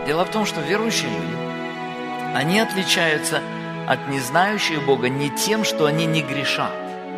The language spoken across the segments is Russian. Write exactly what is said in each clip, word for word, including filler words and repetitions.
Дело в том, что верующие люди, они отличаются от незнающих Бога не тем, что они не грешат.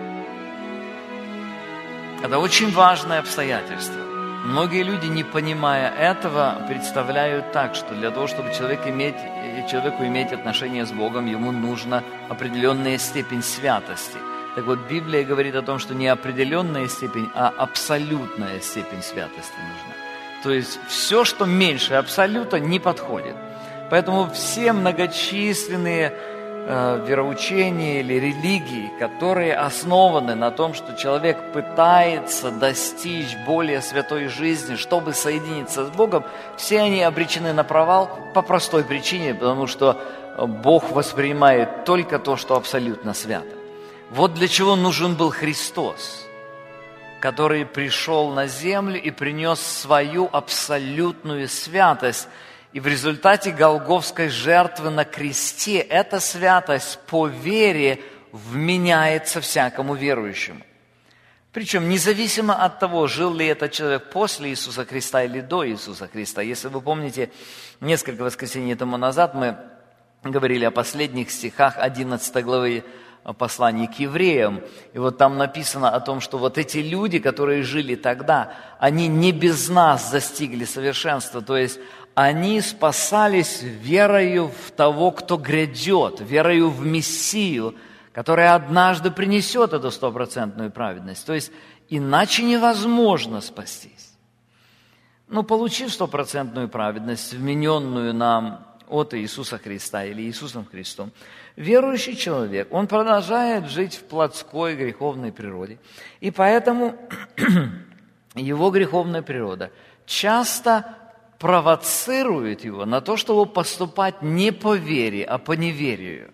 Это очень важное обстоятельство. Многие люди, не понимая этого, представляют так, что для того, чтобы человек иметь, человеку иметь отношение с Богом, ему нужна определенная степень святости. Так вот, Библия говорит о том, что не определенная степень, а абсолютная степень святости нужна. То есть все, что меньше абсолюта, не подходит. Поэтому все многочисленные э, вероучения или религии, которые основаны на том, что человек пытается достичь более святой жизни, чтобы соединиться с Богом, все они обречены на провал по простой причине, потому что Бог воспринимает только то, что абсолютно свято. Вот для чего нужен был Христос, который пришел на землю и принес свою абсолютную святость. И в результате голгофской жертвы на кресте эта святость по вере вменяется всякому верующему. Причем независимо от того, жил ли этот человек после Иисуса Христа или до Иисуса Христа. Если вы помните, несколько воскресений тому назад мы говорили о последних стихах одиннадцатой главы послании к евреям. И вот там написано о том, что вот эти люди, которые жили тогда, они не без нас достигли совершенства. То есть они спасались верою в того, кто грядет, верою в Мессию, который однажды принесет эту стопроцентную праведность. То есть иначе невозможно спастись. Но получив стопроцентную праведность, вмененную нам от Иисуса Христа или Иисусом Христом, верующий человек, он продолжает жить в плотской греховной природе. И поэтому его греховная природа часто провоцирует его на то, чтобы поступать не по вере, а по неверию.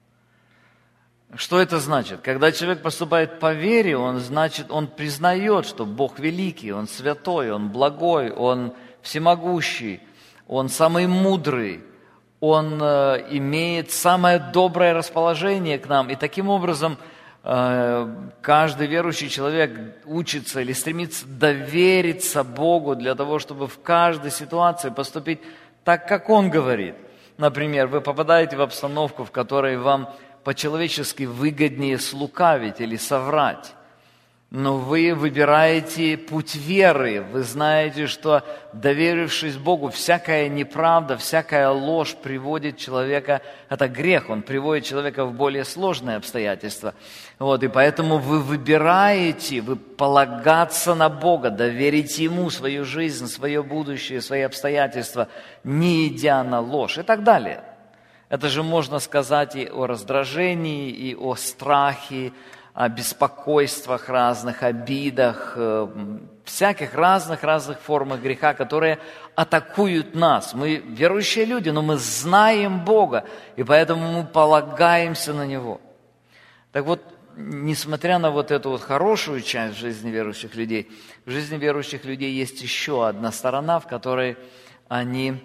Что это значит? Когда человек поступает по вере, он, значит, он признает, что Бог великий, Он святой, Он благой, Он всемогущий, Он самый мудрый, Он э, имеет самое доброе расположение к нам. И таким образом э, каждый верующий человек учится или стремится довериться Богу для того, чтобы в каждой ситуации поступить так, как Он говорит. Например, вы попадаете в обстановку, в которой вам по-человечески выгоднее слукавить или соврать. Но вы выбираете путь веры. Вы знаете, что, доверившись Богу, всякая неправда, всякая ложь приводит человека, это грех, он приводит человека в более сложные обстоятельства. Вот, и поэтому вы выбираете, вы полагаться на Бога, доверить Ему свою жизнь, свое будущее, свои обстоятельства, не идя на ложь и так далее. Это же можно сказать и о раздражении, и о страхе, о беспокойствах разных, обидах, всяких разных-разных формах греха, которые атакуют нас. Мы верующие люди, но мы знаем Бога, и поэтому мы полагаемся на Него. Так вот, несмотря на вот эту вот хорошую часть в жизни верующих людей, в жизни верующих людей есть еще одна сторона, в которой они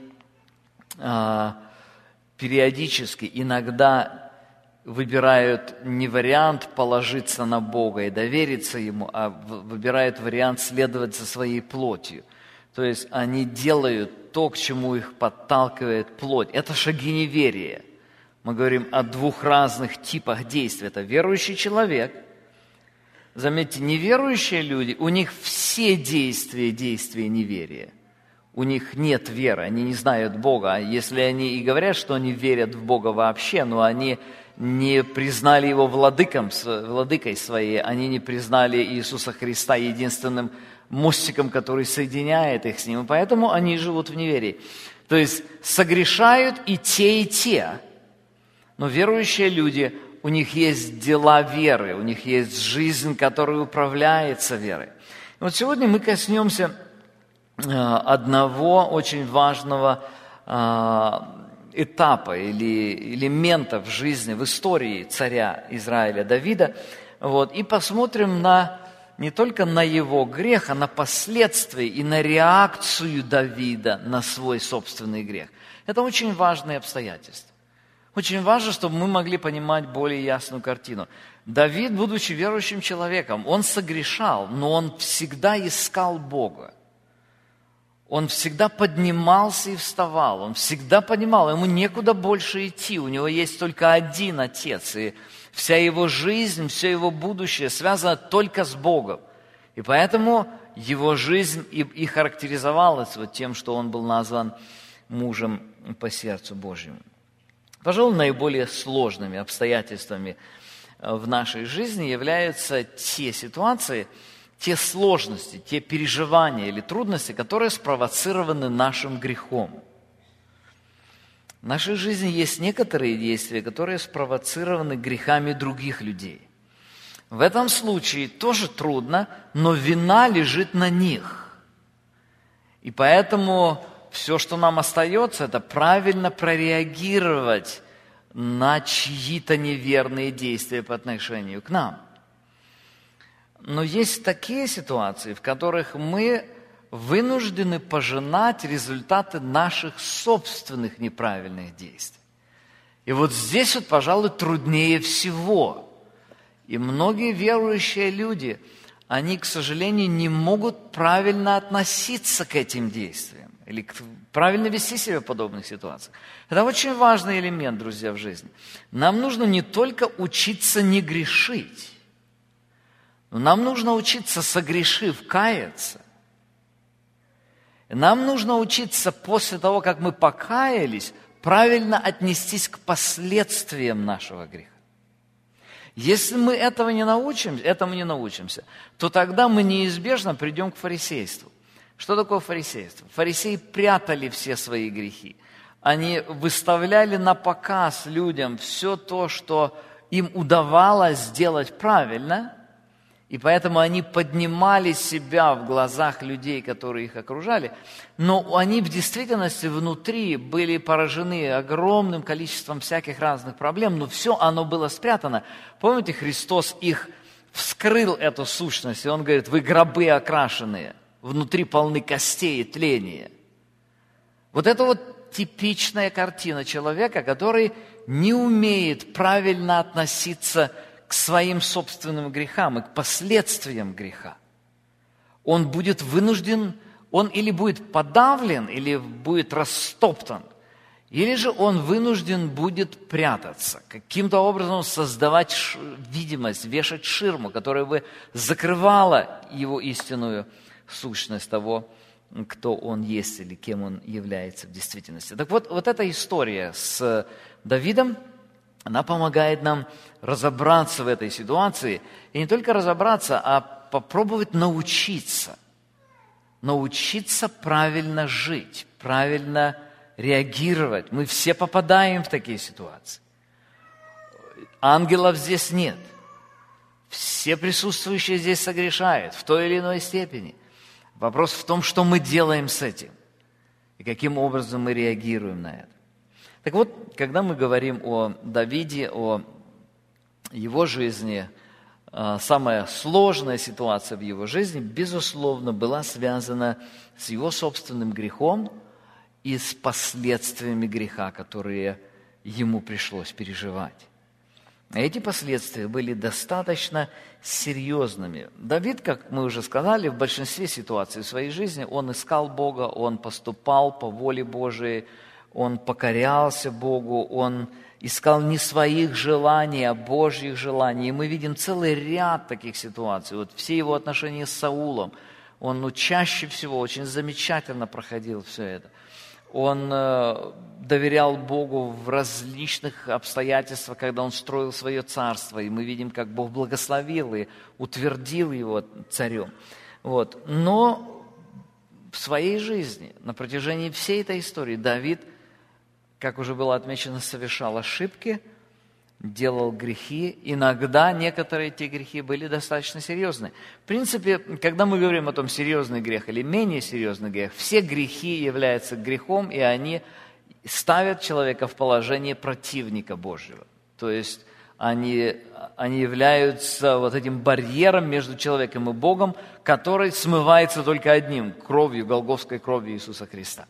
а, периодически, иногда выбирают не вариант положиться на Бога и довериться Ему, а выбирают вариант следовать за своей плотью. То есть они делают то, к чему их подталкивает плоть. Это шаги неверия. Мы говорим о двух разных типах действий. Это верующий человек. Заметьте, неверующие люди, у них все действия, действия неверия. У них нет веры, они не знают Бога. Если они и говорят, что они верят в Бога вообще, но они не признали Его владыком, владыкой своей, они не признали Иисуса Христа единственным мостиком, который соединяет их с Ним, и поэтому они живут в неверии. То есть согрешают и те, и те. Но верующие люди, у них есть дела веры, у них есть жизнь, которая управляется верой. И вот сегодня мы коснемся одного очень важного этапа или элемента в жизни, в истории царя Израиля Давида, вот, и посмотрим на, не только на его грех, а на последствия и на реакцию Давида на свой собственный грех. Это очень важные обстоятельства. Очень важно, чтобы мы могли понимать более ясную картину. Давид, будучи верующим человеком, он согрешал, но он всегда искал Бога. Он всегда поднимался и вставал, он всегда понимал, ему некуда больше идти, у него есть только один Отец, и вся его жизнь, все его будущее связано только с Богом. И поэтому его жизнь и, и характеризовалась вот тем, что он был назван мужем по сердцу Божьему. Пожалуй, наиболее сложными обстоятельствами в нашей жизни являются те ситуации, те сложности, те переживания или трудности, которые спровоцированы нашим грехом. В нашей жизни есть некоторые действия, которые спровоцированы грехами других людей. В этом случае тоже трудно, но вина лежит на них. И поэтому все, что нам остается, это правильно прореагировать на чьи-то неверные действия по отношению к нам. Но есть такие ситуации, в которых мы вынуждены пожинать результаты наших собственных неправильных действий. И вот здесь вот, пожалуй, труднее всего. И многие верующие люди, они, к сожалению, не могут правильно относиться к этим действиям или правильно вести себя в подобных ситуациях. Это очень важный элемент, друзья, в жизни. Нам нужно не только учиться не грешить, но нам нужно учиться, согрешив, каяться. Нам нужно учиться после того, как мы покаялись, правильно отнестись к последствиям нашего греха. Если мы этого не научимся, этому не научимся, то тогда мы неизбежно придем к фарисейству. Что такое фарисейство? Фарисеи прятали все свои грехи. Они выставляли на показ людям все то, что им удавалось сделать правильно, и поэтому они поднимали себя в глазах людей, которые их окружали, но они в действительности внутри были поражены огромным количеством всяких разных проблем, но все оно было спрятано. Помните, Христос их вскрыл, эту сущность, и Он говорит: вы гробы окрашенные, внутри полны костей и тления. Вот это вот типичная картина человека, который не умеет правильно относиться к своим собственным грехам и к последствиям греха. Он будет вынужден, он или будет подавлен, или будет растоптан, или же он вынужден будет прятаться, каким-то образом создавать видимость, вешать ширму, которая бы закрывала его истинную сущность того, кто он есть или кем он является в действительности. Так вот, вот эта история с Давидом, она помогает нам разобраться в этой ситуации. И не только разобраться, а попробовать научиться. Научиться правильно жить, правильно реагировать. Мы все попадаем в такие ситуации. Ангелов здесь нет. Все присутствующие здесь согрешают в той или иной степени. Вопрос в том, что мы делаем с этим и каким образом мы реагируем на это. Так вот, когда мы говорим о Давиде, о его жизни, самая сложная ситуация в его жизни, безусловно, была связана с его собственным грехом и с последствиями греха, которые ему пришлось переживать. Эти последствия были достаточно серьезными. Давид, как мы уже сказали, в большинстве ситуаций в своей жизни он искал Бога, он поступал по воле Божией, он покорялся Богу, он искал не своих желаний, а Божьих желаний. И мы видим целый ряд таких ситуаций. Вот все его отношения с Саулом, он ну, чаще всего очень замечательно проходил все это. Он э, доверял Богу в различных обстоятельствах, когда он строил свое царство. И мы видим, как Бог благословил и утвердил его царем. Вот. Но в своей жизни, на протяжении всей этой истории, Давид, как уже было отмечено, совершал ошибки, делал грехи. Иногда некоторые эти грехи были достаточно серьезны. В принципе, когда мы говорим о том, серьезный грех или менее серьезный грех, все грехи являются грехом, и они ставят человека в положение противника Божьего. То есть они, они являются вот этим барьером между человеком и Богом, который смывается только одним – кровью, голгофской кровью Иисуса Христа.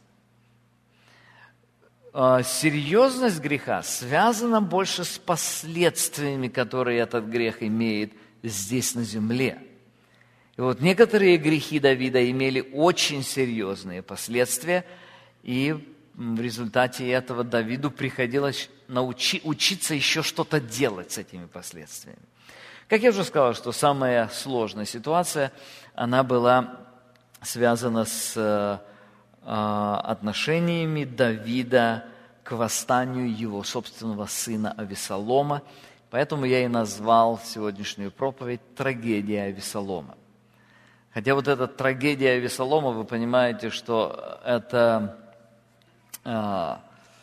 Серьезность греха связана больше с последствиями, которые этот грех имеет здесь на земле. И вот некоторые грехи Давида имели очень серьезные последствия, и в результате этого Давиду приходилось научи, учиться еще что-то делать с этими последствиями. Как я уже сказал, что самая сложная ситуация, она была связана с э, отношениями Давида к восстанию его собственного сына Авессалома. Поэтому я и назвал сегодняшнюю проповедь «Трагедия Авессалома». Хотя вот эта трагедия Авессалома, вы понимаете, что это, э,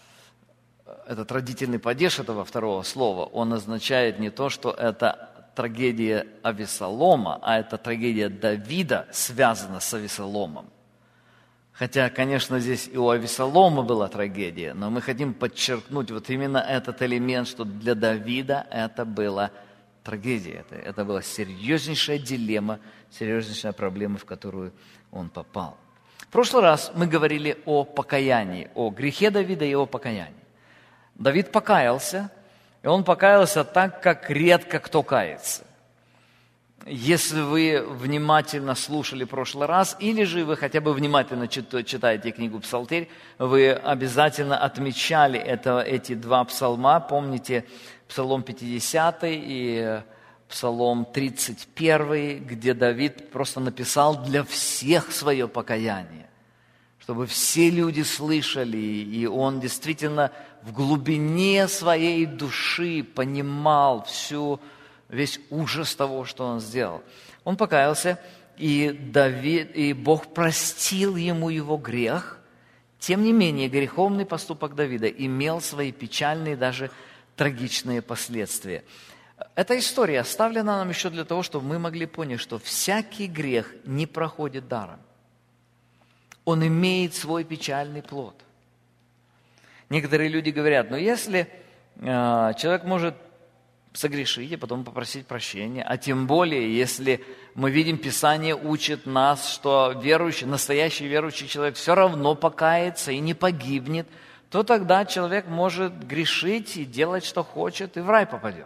этот родительный падеж этого второго слова, он означает не то, что это трагедия Авессалома, а это трагедия Давида связана с Авессаломом. Хотя, конечно, здесь и у Авессалома была трагедия, но мы хотим подчеркнуть вот именно этот элемент, что для Давида это была трагедия, это, это была серьезнейшая дилемма, серьезнейшая проблема, в которую он попал. В прошлый раз мы говорили о покаянии, о грехе Давида и о покаянии. Давид покаялся, и он покаялся так, как редко кто кается. Если вы внимательно слушали в прошлый раз, или же вы хотя бы внимательно читаете книгу «Псалтирь», вы обязательно отмечали это, эти два псалма. Помните Псалом пятидесятый и Псалом тридцать первый, где Давид просто написал для всех свое покаяние, чтобы все люди слышали, и он действительно в глубине своей души понимал всю весь ужас того, что он сделал. Он покаялся, и, Давид, и Бог простил ему его грех. Тем не менее, греховный поступок Давида имел свои печальные, даже трагичные последствия. Эта история оставлена нам еще для того, чтобы мы могли понять, что всякий грех не проходит даром. Он имеет свой печальный плод. Некоторые люди говорят, ну если э, человек может согрешить и потом попросить прощения, а тем более, если мы видим, Писание учит нас, что верующий, настоящий верующий человек все равно покается и не погибнет, то тогда человек может грешить и делать, что хочет, и в рай попадет.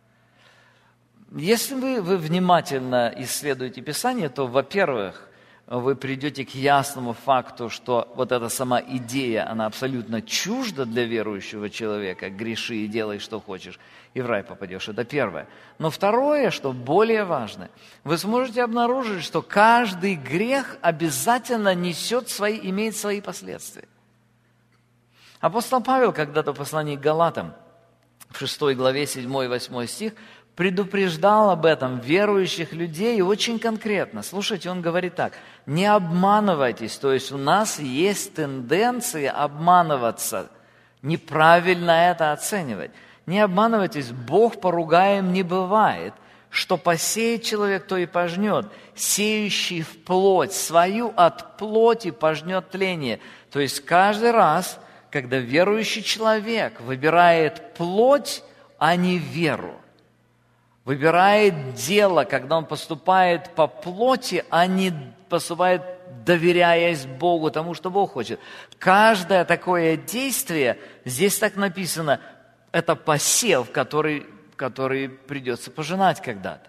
Если вы, вы внимательно исследуете Писание, то, во-первых, вы придете к ясному факту, что вот эта сама идея, она абсолютно чужда для верующего человека. Греши и делай, что хочешь, и в рай попадешь. Это первое. Но второе, что более важно, вы сможете обнаружить, что каждый грех обязательно несет свои, имеет свои последствия. Апостол Павел когда-то в послании к Галатам, в шестой главе, седьмой и восьмой стих, предупреждал об этом верующих людей очень конкретно. Слушайте, он говорит так: не обманывайтесь, то есть у нас есть тенденция обманываться, неправильно это оценивать. Не обманывайтесь, Бог поругаем не бывает. Что посеет человек, то и пожнет. Сеющий в плоть свою от плоти пожнет тление. То есть каждый раз, когда верующий человек выбирает плоть, а не веру, выбирает дело, когда он поступает по плоти, а не поступает, доверяясь Богу, тому, что Бог хочет. Каждое такое действие, здесь так написано, это посев, который, который придется пожинать когда-то.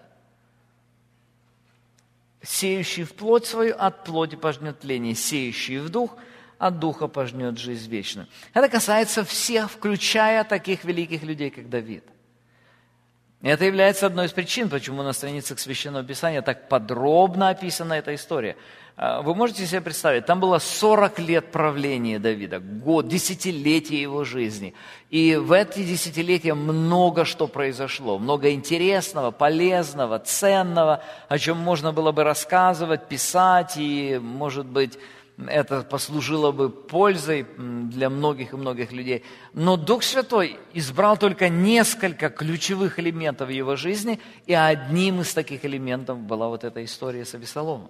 Сеющий в плоть свою от плоти пожнет тление, сеющий в дух от духа пожнет жизнь вечную. Это касается всех, включая таких великих людей, как Давид. И это является одной из причин, почему на страницах Священного Писания так подробно описана эта история. Вы можете себе представить, там было сорок лет правления Давида, год, десятилетия его жизни. И в эти десятилетия много что произошло, много интересного, полезного, ценного, о чем можно было бы рассказывать, писать, и, может быть, это послужило бы пользой для многих и многих людей. Но Дух Святой избрал только несколько ключевых элементов его жизни, и одним из таких элементов была вот эта история с Авессаломом.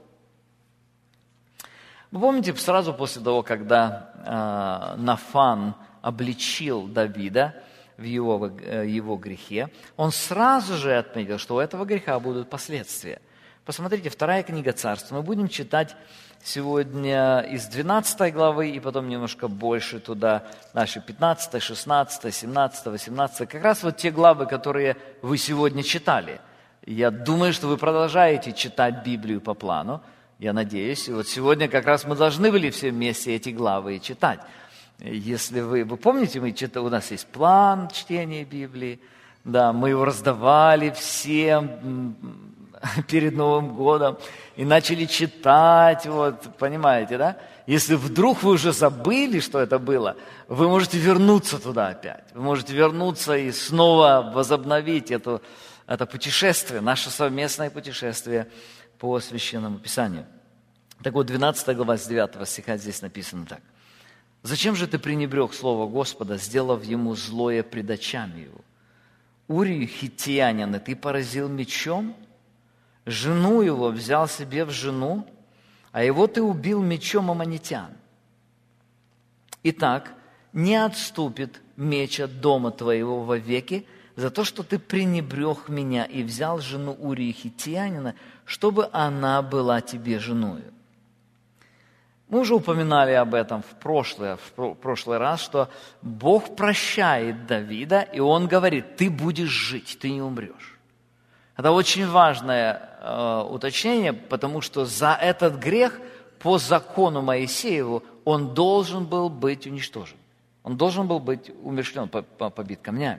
Вы помните, сразу после того, когда э, Нафан обличил Давида в его, э, его грехе, он сразу же отметил, что у этого греха будут последствия. Посмотрите, вторая книга Царств. Мы будем читать сегодня из двенадцатой главы, и потом немножко больше туда, дальше пятнадцатая, шестнадцатая, семнадцатая, восемнадцатая. Как раз вот те главы, которые вы сегодня читали. Я думаю, что вы продолжаете читать Библию по плану. Я надеюсь. И вот сегодня как раз мы должны были все вместе эти главы читать. Если вы, вы помните, мы читали, у нас есть план чтения Библии. Да, мы его раздавали всем перед Новым годом и начали читать, вот, понимаете, да? Если вдруг вы уже забыли, что это было, вы можете вернуться туда опять. Вы можете вернуться и снова возобновить эту, это путешествие, наше совместное путешествие по Священному Писанию. Так вот, двенадцатая глава с девятого стиха здесь написано так. «Зачем же ты пренебрег слово Господа, сделав ему злое пред очами его? Урию хиттеянина ты поразил мечом, жену его взял себе в жену, а его ты убил мечом аммонитян. Итак, не отступит меч от дома твоего вовеки за то, что ты пренебрег меня и взял жену Урии хиттеянина, чтобы она была тебе женою». Мы уже упоминали об этом в прошлый, в прошлый раз, что Бог прощает Давида, и Он говорит: ты будешь жить, ты не умрешь. Это очень важное э, уточнение, потому что за этот грех по закону Моисееву он должен был быть уничтожен. Он должен был быть умерщвлен, побит камнями.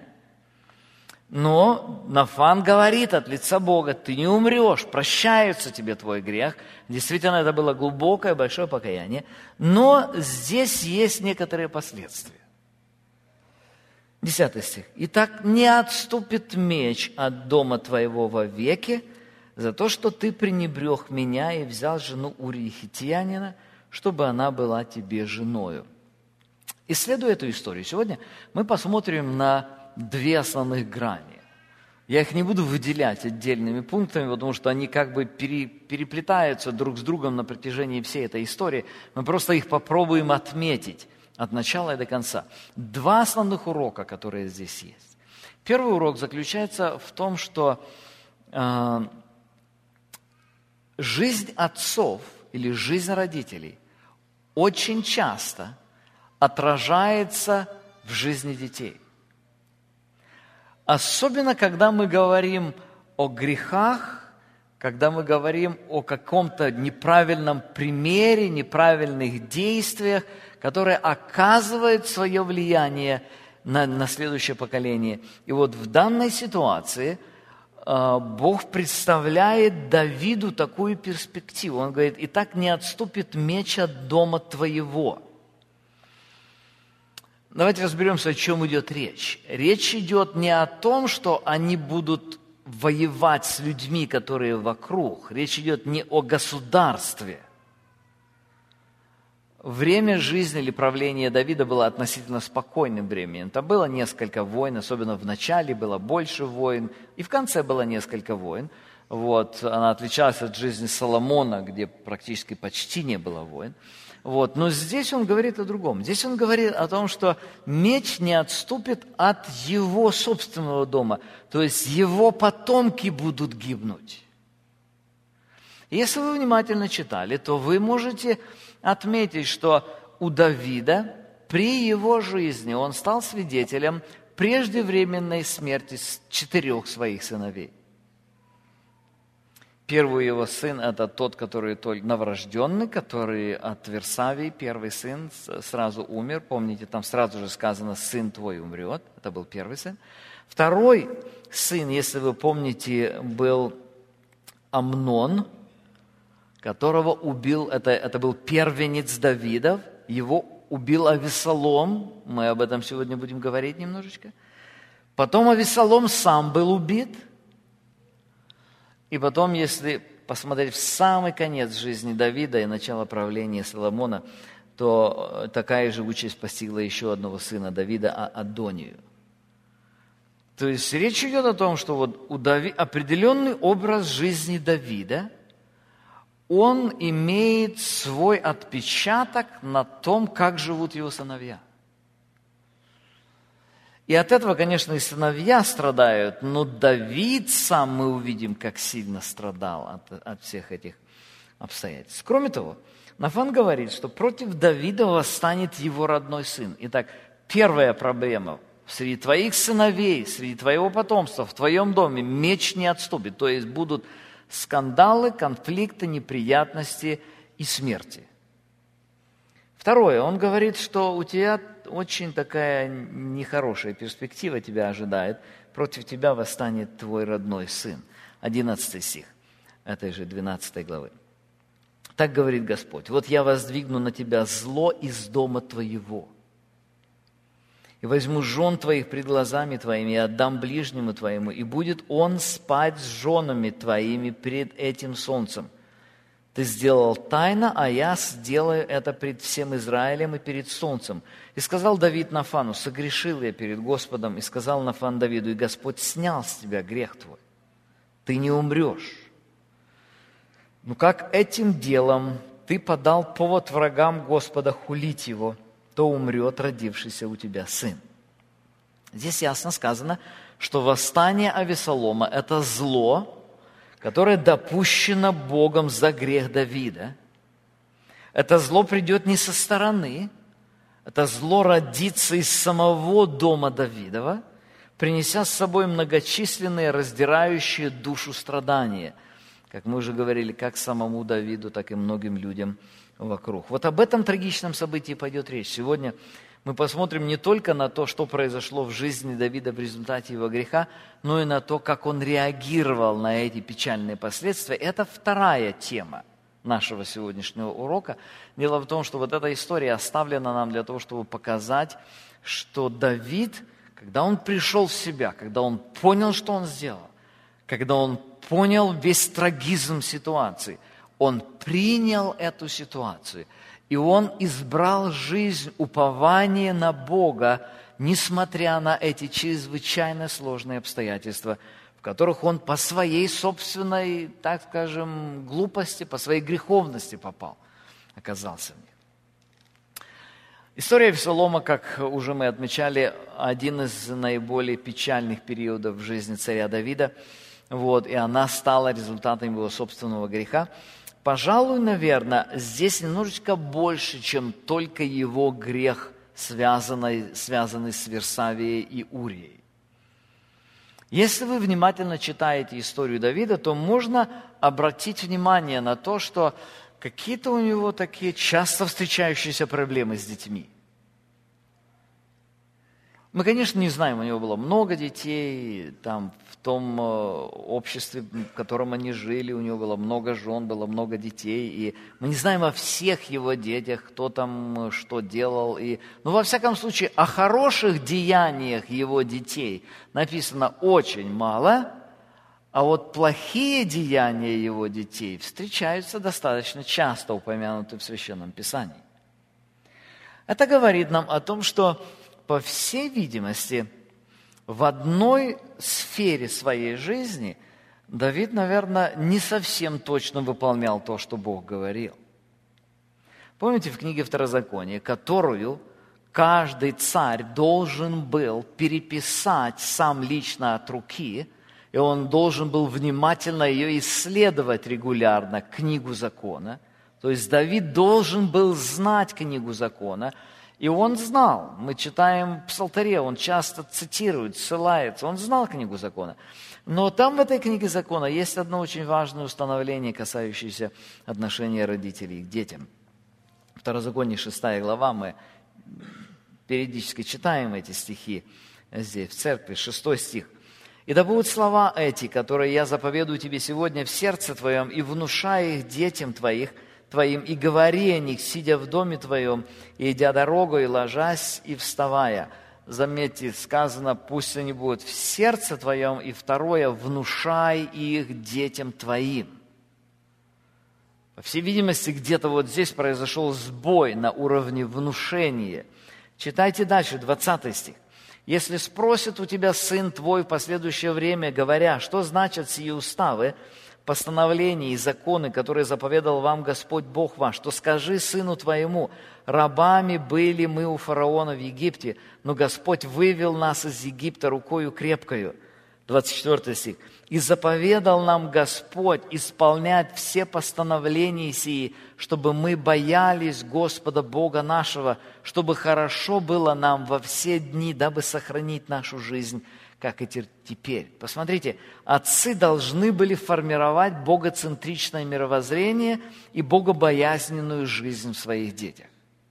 Но Нафан говорит от лица Бога: ты не умрешь, прощается тебе твой грех. Действительно, это было глубокое, большое покаяние. Но здесь есть некоторые последствия. Десятый стих. «Итак, не отступит меч от дома твоего вовеки за то, что ты пренебрег меня и взял жену Урии хиттеянина, чтобы она была тебе женою». Исследуя эту историю, сегодня мы посмотрим на две основных грани. Я их не буду выделять отдельными пунктами, потому что они как бы переплетаются друг с другом на протяжении всей этой истории. Мы просто их попробуем отметить от начала и до конца. Два основных урока, которые здесь есть. Первый урок заключается в том, что э, жизнь отцов или жизнь родителей очень часто отражается в жизни детей. Особенно, когда мы говорим о грехах, когда мы говорим о каком-то неправильном примере, неправильных действиях, которые оказывают свое влияние на, на следующее поколение. И вот в данной ситуации э, Бог представляет Давиду такую перспективу. Он говорит: «Итак, не отступит меч от дома твоего». Давайте разберемся, о чем идет речь. Речь идет не о том, что они будут воевать с людьми, которые вокруг. Речь идет не о государстве. Время жизни или правления Давида было относительно спокойным временем. Там было несколько войн, особенно в начале было больше войн, и в конце было несколько войн. Вот. Она отличалась от жизни Соломона, где практически почти не было войн. Вот. Но здесь он говорит о другом. Здесь он говорит о том, что меч не отступит от его собственного дома. То есть его потомки будут гибнуть. Если вы внимательно читали, то вы можете отметить, что у Давида при его жизни он стал свидетелем преждевременной смерти четырех своих сыновей. Первый его сын – это тот, который только новорожденный, который от Версавии, первый сын, сразу умер. Помните, там сразу же сказано: «Сын твой умрет». Это был первый сын. Второй сын, если вы помните, был Амнон, которого убил, это, это был первенец Давидов, его убил Авессалом, мы об этом сегодня будем говорить немножечко. Потом Авессалом сам был убит. И потом, если посмотреть в самый конец жизни Давида и начало правления Соломона, то такая же участь постигла еще одного сына Давида, Адонию. То есть речь идет о том, что вот у Дави... определенный образ жизни Давида, он имеет свой отпечаток на том, как живут его сыновья. И от этого, конечно, и сыновья страдают, но Давид сам, мы увидим, как сильно страдал от, от всех этих обстоятельств. Кроме того, Нафан говорит, что против Давида восстанет его родной сын. Итак, первая проблема среди твоих сыновей, среди твоего потомства, в твоем доме меч не отступит. То есть будут скандалы, конфликты, неприятности и смерти. Второе, он говорит, что у тебя очень такая нехорошая перспектива тебя ожидает. Против тебя восстанет твой родной сын. Одиннадцатый стих этой же двенадцатой главы. Так говорит Господь: вот я воздвигну на тебя зло из дома твоего, и возьму жен твоих пред глазами твоими, и отдам ближнему твоему, и будет он спать с женами твоими пред этим солнцем. Ты сделал тайно, а я сделаю это пред всем Израилем и перед солнцем. И сказал Давид Нафану: согрешил я перед Господом. И сказал Нафан Давиду: и Господь снял с тебя грех твой. Ты не умрешь. Но как этим делом ты подал повод врагам Господа хулить его, то умрет родившийся у тебя сын. Здесь ясно сказано, что восстание Авесолома – это зло, которое допущено Богом за грех Давида. Это зло придет не со стороны, это зло родится из самого дома Давидова, принеся с собой многочисленные раздирающие душу страдания, как мы уже говорили, как самому Давиду, так и многим людям вокруг. Вот об этом трагичном событии пойдет речь. Сегодня мы посмотрим не только на то, что произошло в жизни Давида в результате его греха, но и на то, как он реагировал на эти печальные последствия. Это вторая тема нашего сегодняшнего урока. Дело в том, что вот эта история оставлена нам для того, чтобы показать, что Давид, когда он пришел в себя, когда он понял, что он сделал, когда он понял весь трагизм ситуации, он принял эту ситуацию, и он избрал жизнь упования на Бога, несмотря на эти чрезвычайно сложные обстоятельства, в которых он по своей собственной, так скажем, глупости, по своей греховности попал, оказался в них. История Авесолома, как уже мы отмечали, один из наиболее печальных периодов в жизни царя Давида, вот, и она стала результатом его собственного греха. Пожалуй, наверное, здесь немножечко больше, чем только его грех, связанный, связанный с Версавией и Урией. Если вы внимательно читаете историю Давида, то можно обратить внимание на то, что какие-то у него такие часто встречающиеся проблемы с детьми. Мы, конечно, не знаем, у него было много детей, там, в том обществе, в котором они жили, у него было много жен, было много детей, и мы не знаем о всех его детях, кто там что делал. И... Но, во всяком случае, о хороших деяниях его детей написано очень мало, а вот плохие деяния его детей встречаются достаточно часто, упомянуты в Священном Писании. Это говорит нам о том, что, по всей видимости, в одной сфере своей жизни Давид, наверное, не совсем точно выполнял то, что Бог говорил. Помните в книге Второзакония, которую каждый царь должен был переписать сам лично от руки, и он должен был внимательно ее исследовать регулярно, книгу закона. То есть Давид должен был знать книгу закона, и он знал, мы читаем в Псалтаре, он часто цитирует, ссылается, он знал книгу закона. Но там в этой книге закона есть одно очень важное установление, касающееся отношения родителей к детям. Второзаконие, шестая глава, мы периодически читаем эти стихи здесь, в церкви, шестой стих. «И да будут слова эти, которые я заповедую тебе сегодня в сердце твоем, и внушаю их детям твоих, твоим, и говори о них, сидя в доме твоем, и идя дорогой, и ложась, и вставая». Заметьте, сказано, пусть они будут в сердце твоем, и второе, внушай их детям твоим. По всей видимости, где-то вот здесь произошел сбой на уровне внушения. Читайте дальше, двадцатый стих. «Если спросит у тебя сын твой в последующее время, говоря, что значат сии уставы, постановления и законы, которые заповедал вам Господь Бог ваш, то скажи сыну твоему, рабами были мы у фараона в Египте, но Господь вывел нас из Египта рукою крепкою. двадцать четвёртый стих. «И заповедал нам Господь исполнять все постановления сии, чтобы мы боялись Господа Бога нашего, чтобы хорошо было нам во все дни, дабы сохранить нашу жизнь, как и теперь». Посмотрите, отцы должны были формировать богоцентричное мировоззрение и богобоязненную жизнь в своих детях.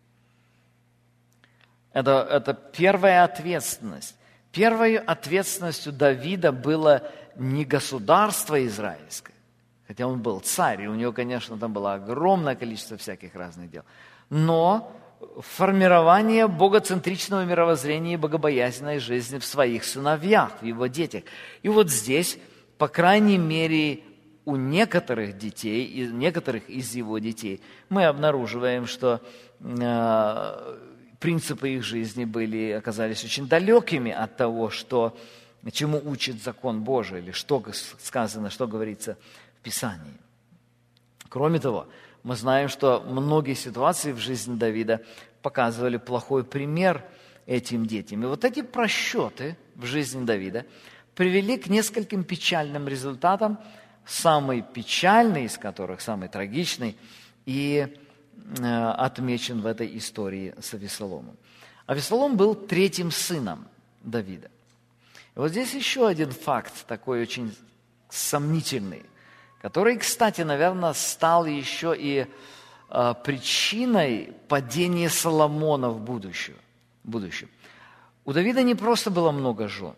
Это, это первая ответственность. Первой ответственностью Давида было не государство израильское, хотя он был царь, и у него, конечно, там было огромное количество всяких разных дел, но формирование богоцентричного мировоззрения и богобоязненной жизни в своих сыновьях, в его детях. И вот здесь, по крайней мере, у некоторых детей, и некоторых из его детей, мы обнаруживаем, что э, принципы их жизни были, оказались очень далекими от того, что, чему учит закон Божий, или что сказано, что говорится в Писании. Кроме того, мы знаем, что многие ситуации в жизни Давида показывали плохой пример этим детям. И вот эти просчеты в жизни Давида привели к нескольким печальным результатам, самый печальный из которых, самый трагичный, и э, отмечен в этой истории с Авессаломом. Авессалом был третьим сыном Давида. И вот здесь еще один факт, такой очень сомнительный, который, кстати, наверное, стал еще и э, причиной падения Соломона в будущем. в будущем. У Давида не просто было много жен,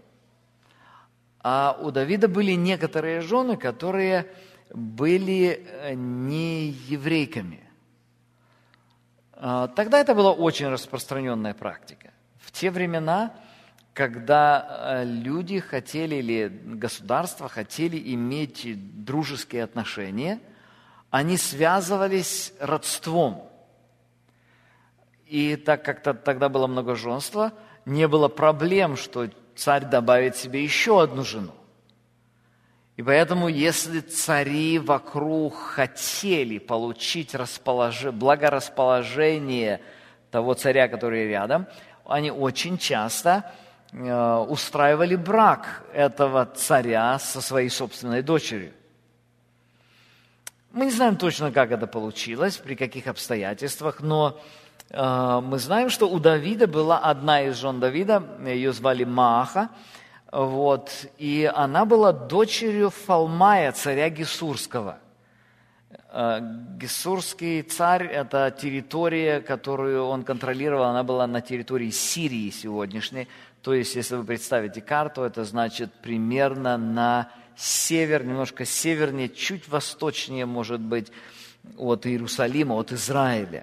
а у Давида были некоторые жены, которые были не еврейками. Тогда это была очень распространенная практика. В те времена, когда люди хотели, или государства хотели иметь дружеские отношения, они связывались родством. И так как тогда было многоженство, не было проблем, что царь добавит себе еще одну жену. И поэтому, если цари вокруг хотели получить располож... благорасположение того царя, который рядом, они очень часто э, устраивали брак этого царя со своей собственной дочерью. Мы не знаем точно, как это получилось, при каких обстоятельствах, но мы знаем, что у Давида была одна из жен Давида, ее звали Мааха, вот, и она была дочерью Фалмая, царя Гессурского. Гессурский царь – это территория, которую он контролировал, она была на территории Сирии сегодняшней. То есть, если вы представите карту, это значит примерно на север, немножко севернее, чуть восточнее, может быть, от Иерусалима, от Израиля.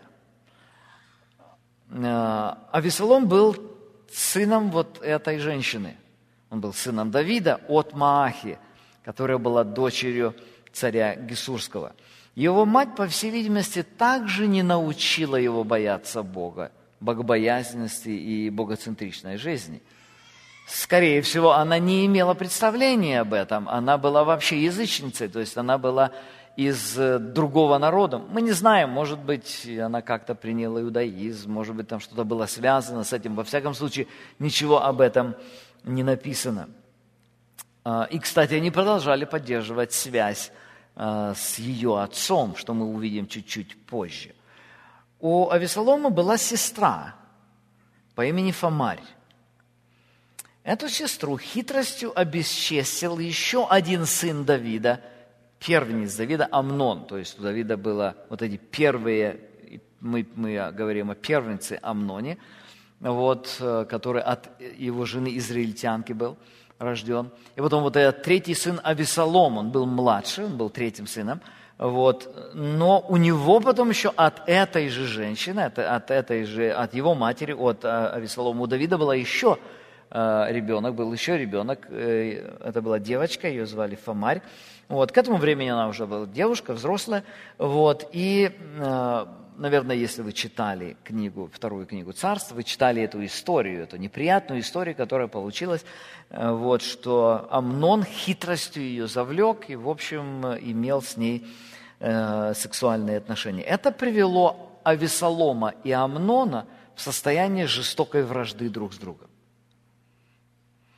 Авессалом был сыном вот этой женщины. Он был сыном Давида от Маахи, которая была дочерью царя Гессурского. Его мать, по всей видимости, также не научила его бояться Бога, богобоязненности и богоцентричной жизни. Скорее всего, она не имела представления об этом. Она была вообще язычницей, то есть она была из другого народа. Мы не знаем, может быть, она как-то приняла иудаизм, может быть, там что-то было связано с этим. Во всяком случае, ничего об этом не написано. И, кстати, они продолжали поддерживать связь с ее отцом, что мы увидим чуть-чуть позже. У Авессалома была сестра по имени Фамарь. Эту сестру хитростью обесчестил еще один сын Давида, первенец Давида, Амнон. То есть у Давида было вот эти первые, мы, мы говорим о первенце Амноне, вот, который от его жены израильтянки был рожден. И потом вот этот третий сын Авессалом, он был младший, он был третьим сыном. Вот. Но у него потом еще от этой же женщины, от, от, этой же, от его матери, от Авессалома, у Давида была еще ребенок, был еще ребенок, это была девочка, ее звали Фамарь. Вот. К этому времени она уже была девушка, взрослая. Вот. И, наверное, если вы читали книгу, вторую книгу Царств, вы читали эту историю, эту неприятную историю, которая получилась, вот, что Амнон хитростью ее завлек и, в общем, имел с ней э, сексуальные отношения. Это привело Авессалома и Амнона в состояние жестокой вражды друг с другом.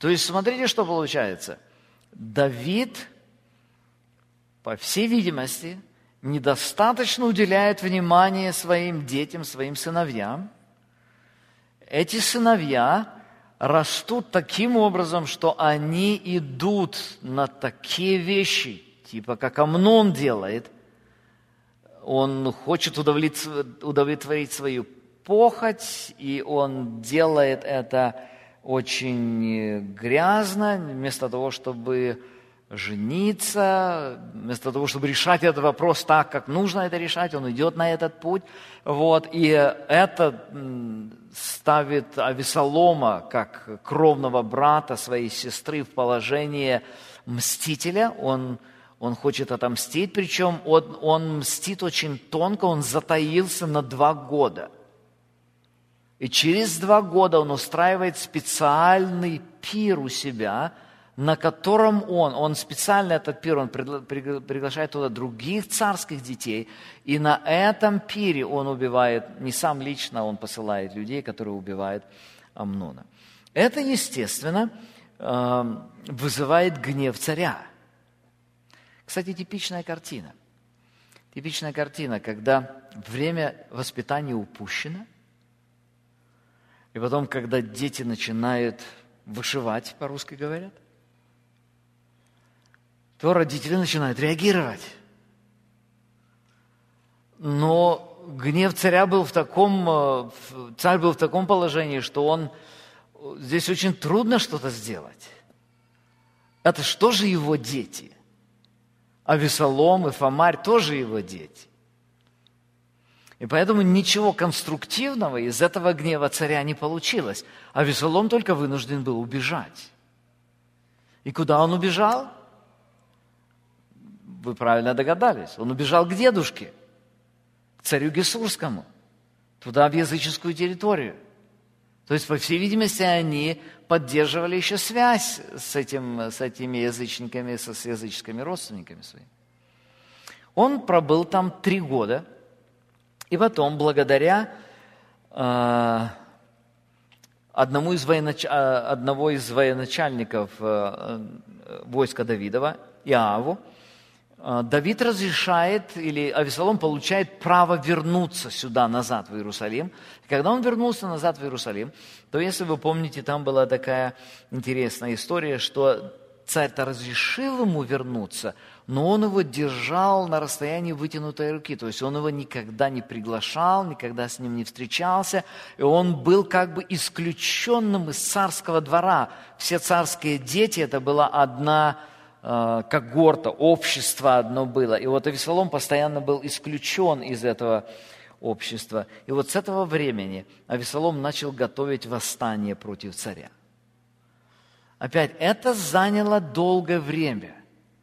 То есть, смотрите, что получается. Давид, по всей видимости, недостаточно уделяет внимание своим детям, своим сыновьям. Эти сыновья растут таким образом, что они идут на такие вещи, типа как Амнон делает. Он хочет удовлетворить свою похоть, и он делает это очень грязно, вместо того, чтобы жениться, вместо того, чтобы решать этот вопрос так, как нужно это решать, он идет на этот путь. Вот, и это ставит Авесолома, как кровного брата своей сестры, в положение мстителя. Он, он хочет отомстить, причем он, он мстит очень тонко, он затаился на два года. И через два года он устраивает специальный пир у себя, на котором он, он специально этот пир, он приглашает туда других царских детей, и на этом пире он убивает, не сам лично, он посылает людей, которые убивают Амнона. Это, естественно, вызывает гнев царя. Кстати, типичная картина. Типичная картина, когда время воспитания упущено, и потом, когда дети начинают вышивать, по-русски говорят, то родители начинают реагировать. Но гнев царя был в таком, царь был в таком положении, что он, здесь очень трудно что-то сделать. Это что же его дети? Авесолом и Фомарь тоже его дети. И поэтому ничего конструктивного из этого гнева царя не получилось. Авесолом только вынужден был убежать. И куда он убежал? Вы правильно догадались. Он убежал к дедушке, к царю Гесурскому, туда, в языческую территорию. То есть, по всей видимости, они поддерживали еще связь с, этим, с этими язычниками, с, с языческими родственниками своими. Он пробыл там три года, и потом, благодаря э, одному из военач... одного из военачальников э, войска Давидова, Иаву, э, Давид разрешает, или Авесолом получает право вернуться сюда, назад, в Иерусалим. И когда он вернулся назад в Иерусалим, то, если вы помните, там была такая интересная история, что царь-то разрешил ему вернуться, но он его держал на расстоянии вытянутой руки. То есть он его никогда не приглашал, никогда с ним не встречался. И он был как бы исключенным из царского двора. Все царские дети, это была одна э, когорта, общество одно было. И вот Авесолом постоянно был исключен из этого общества. И вот с этого времени Авесолом начал готовить восстание против царя. Опять, это заняло долгое время.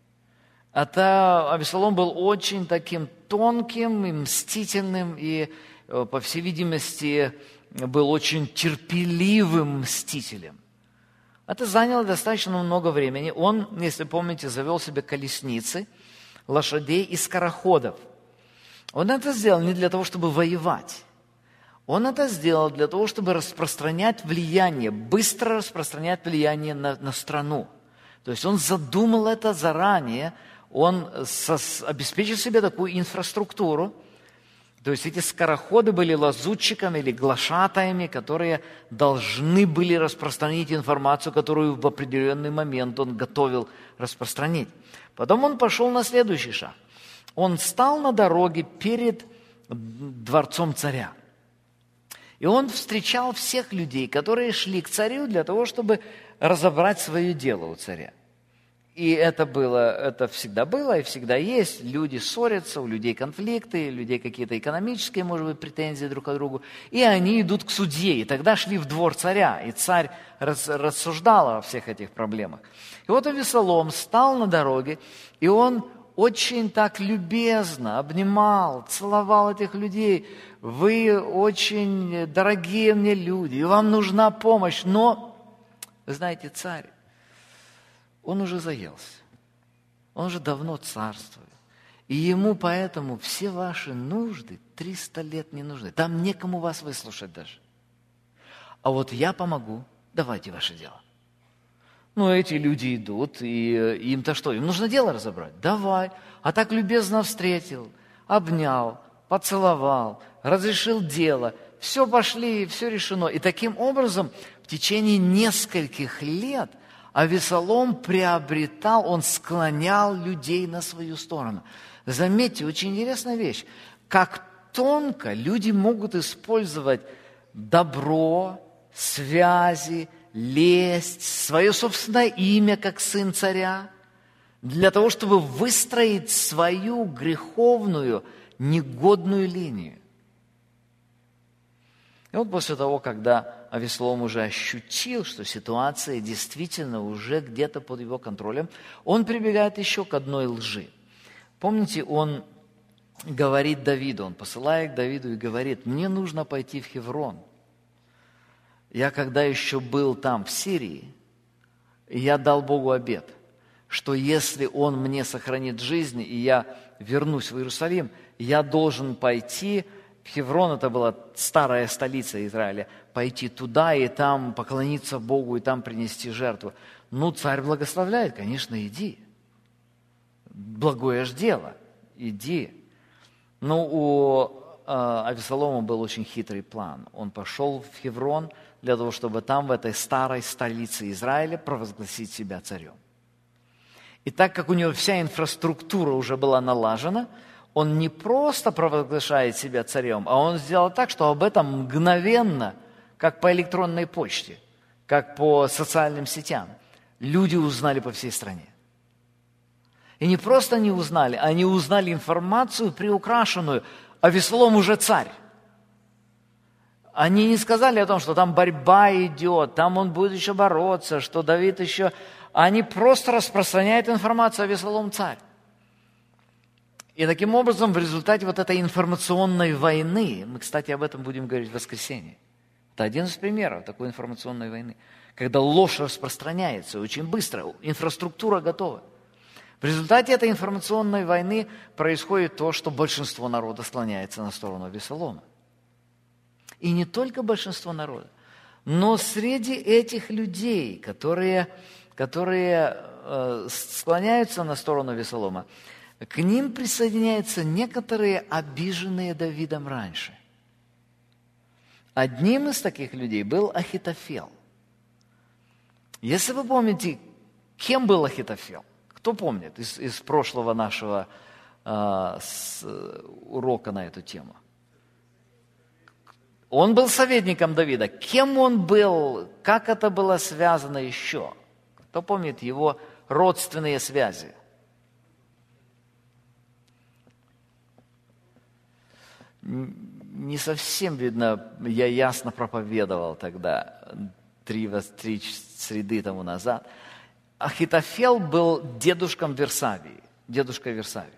Это Авесолом был очень таким тонким и мстительным, и, по всей видимости, был очень терпеливым мстителем. Это заняло достаточно много времени. Он, если помните, завел себе колесницы, лошадей и скороходов. Он это сделал не для того, чтобы воевать. Он это сделал для того, чтобы распространять влияние, быстро распространять влияние на, на страну. То есть он задумал это заранее, он сос, обеспечил себе такую инфраструктуру. То есть эти скороходы были лазутчиками или глашатаями, которые должны были распространить информацию, которую в определенный момент он готовил распространить. Потом он пошел на следующий шаг. Он стал на дороге перед дворцом царя. И он встречал всех людей, которые шли к царю для того, чтобы разобрать свое дело у царя. И это было, это всегда было и всегда есть. Люди ссорятся, у людей конфликты, у людей какие-то экономические, может быть, претензии друг к другу. И они идут к судье. И тогда шли в двор царя. И царь рассуждал о всех этих проблемах. И вот Авесолом стал на дороге, и он очень так любезно обнимал, целовал этих людей. Вы очень дорогие мне люди, и вам нужна помощь. Но, вы знаете, царь, он уже заелся. Он уже давно царствует. И ему поэтому все ваши нужды триста лет не нужны. Там некому вас выслушать даже. А вот я помогу. Давайте ваше дело. Ну, эти люди идут, и им-то что? Им нужно дело разобрать. Давай. А так любезно встретил, обнял, поцеловал, разрешил дело. Все пошли, все решено. И таким образом в течение нескольких лет Авесолом приобретал, он склонял людей на свою сторону. Заметьте, очень интересная вещь. Как тонко люди могут использовать добро, связи, лесть, свое собственное имя, как сын царя, для того, чтобы выстроить свою греховную, негодную линию. И вот после того, когда Авесолом уже ощутил, что ситуация действительно уже где-то под его контролем, он прибегает еще к одной лжи. Помните, он говорит Давиду, он посылает к Давиду и говорит: «Мне нужно пойти в Хеврон. Я когда еще был там, в Сирии, я дал Богу обет, что если Он мне сохранит жизнь, и я вернусь в Иерусалим, я должен пойти в Хеврон, это была старая столица Израиля, пойти туда и там поклониться Богу, и там принести жертву». Ну, царь благословляет, конечно, иди. Благое ж дело, иди. Но у э, Авесолома был очень хитрый план. Он пошел в Хеврон для того, чтобы там, в этой старой столице Израиля, провозгласить себя царем. И так как у него вся инфраструктура уже была налажена, он не просто провозглашает себя царем, а он сделал так, что об этом мгновенно, как по электронной почте, как по социальным сетям, люди узнали по всей стране. И не просто не узнали, они узнали информацию приукрашенную. Авесолом уже царь. Они не сказали о том, что там борьба идет, там он будет еще бороться, что Давид еще... Они просто распространяют информацию: Авесолом царь. И таким образом, в результате вот этой информационной войны, мы, кстати, об этом будем говорить в воскресенье, это один из примеров такой информационной войны, когда ложь распространяется очень быстро, инфраструктура готова. В результате этой информационной войны происходит то, что большинство народа склоняется на сторону Авесолома. И не только большинство народа, но среди этих людей, которые, которые э, склоняются на сторону Авесолома, к ним присоединяются некоторые обиженные Давидом раньше. Одним из таких людей был Ахитофел. Если вы помните, кем был Ахитофел? Кто помнит из, из прошлого нашего э, с, урока на эту тему? Он был советником Давида. Кем он был? Как это было связано еще? Кто помнит его родственные связи? Не совсем, видно, я ясно проповедовал тогда, три, три среды тому назад. Ахитофел был дедушком Версавии, дедушкой Версавии.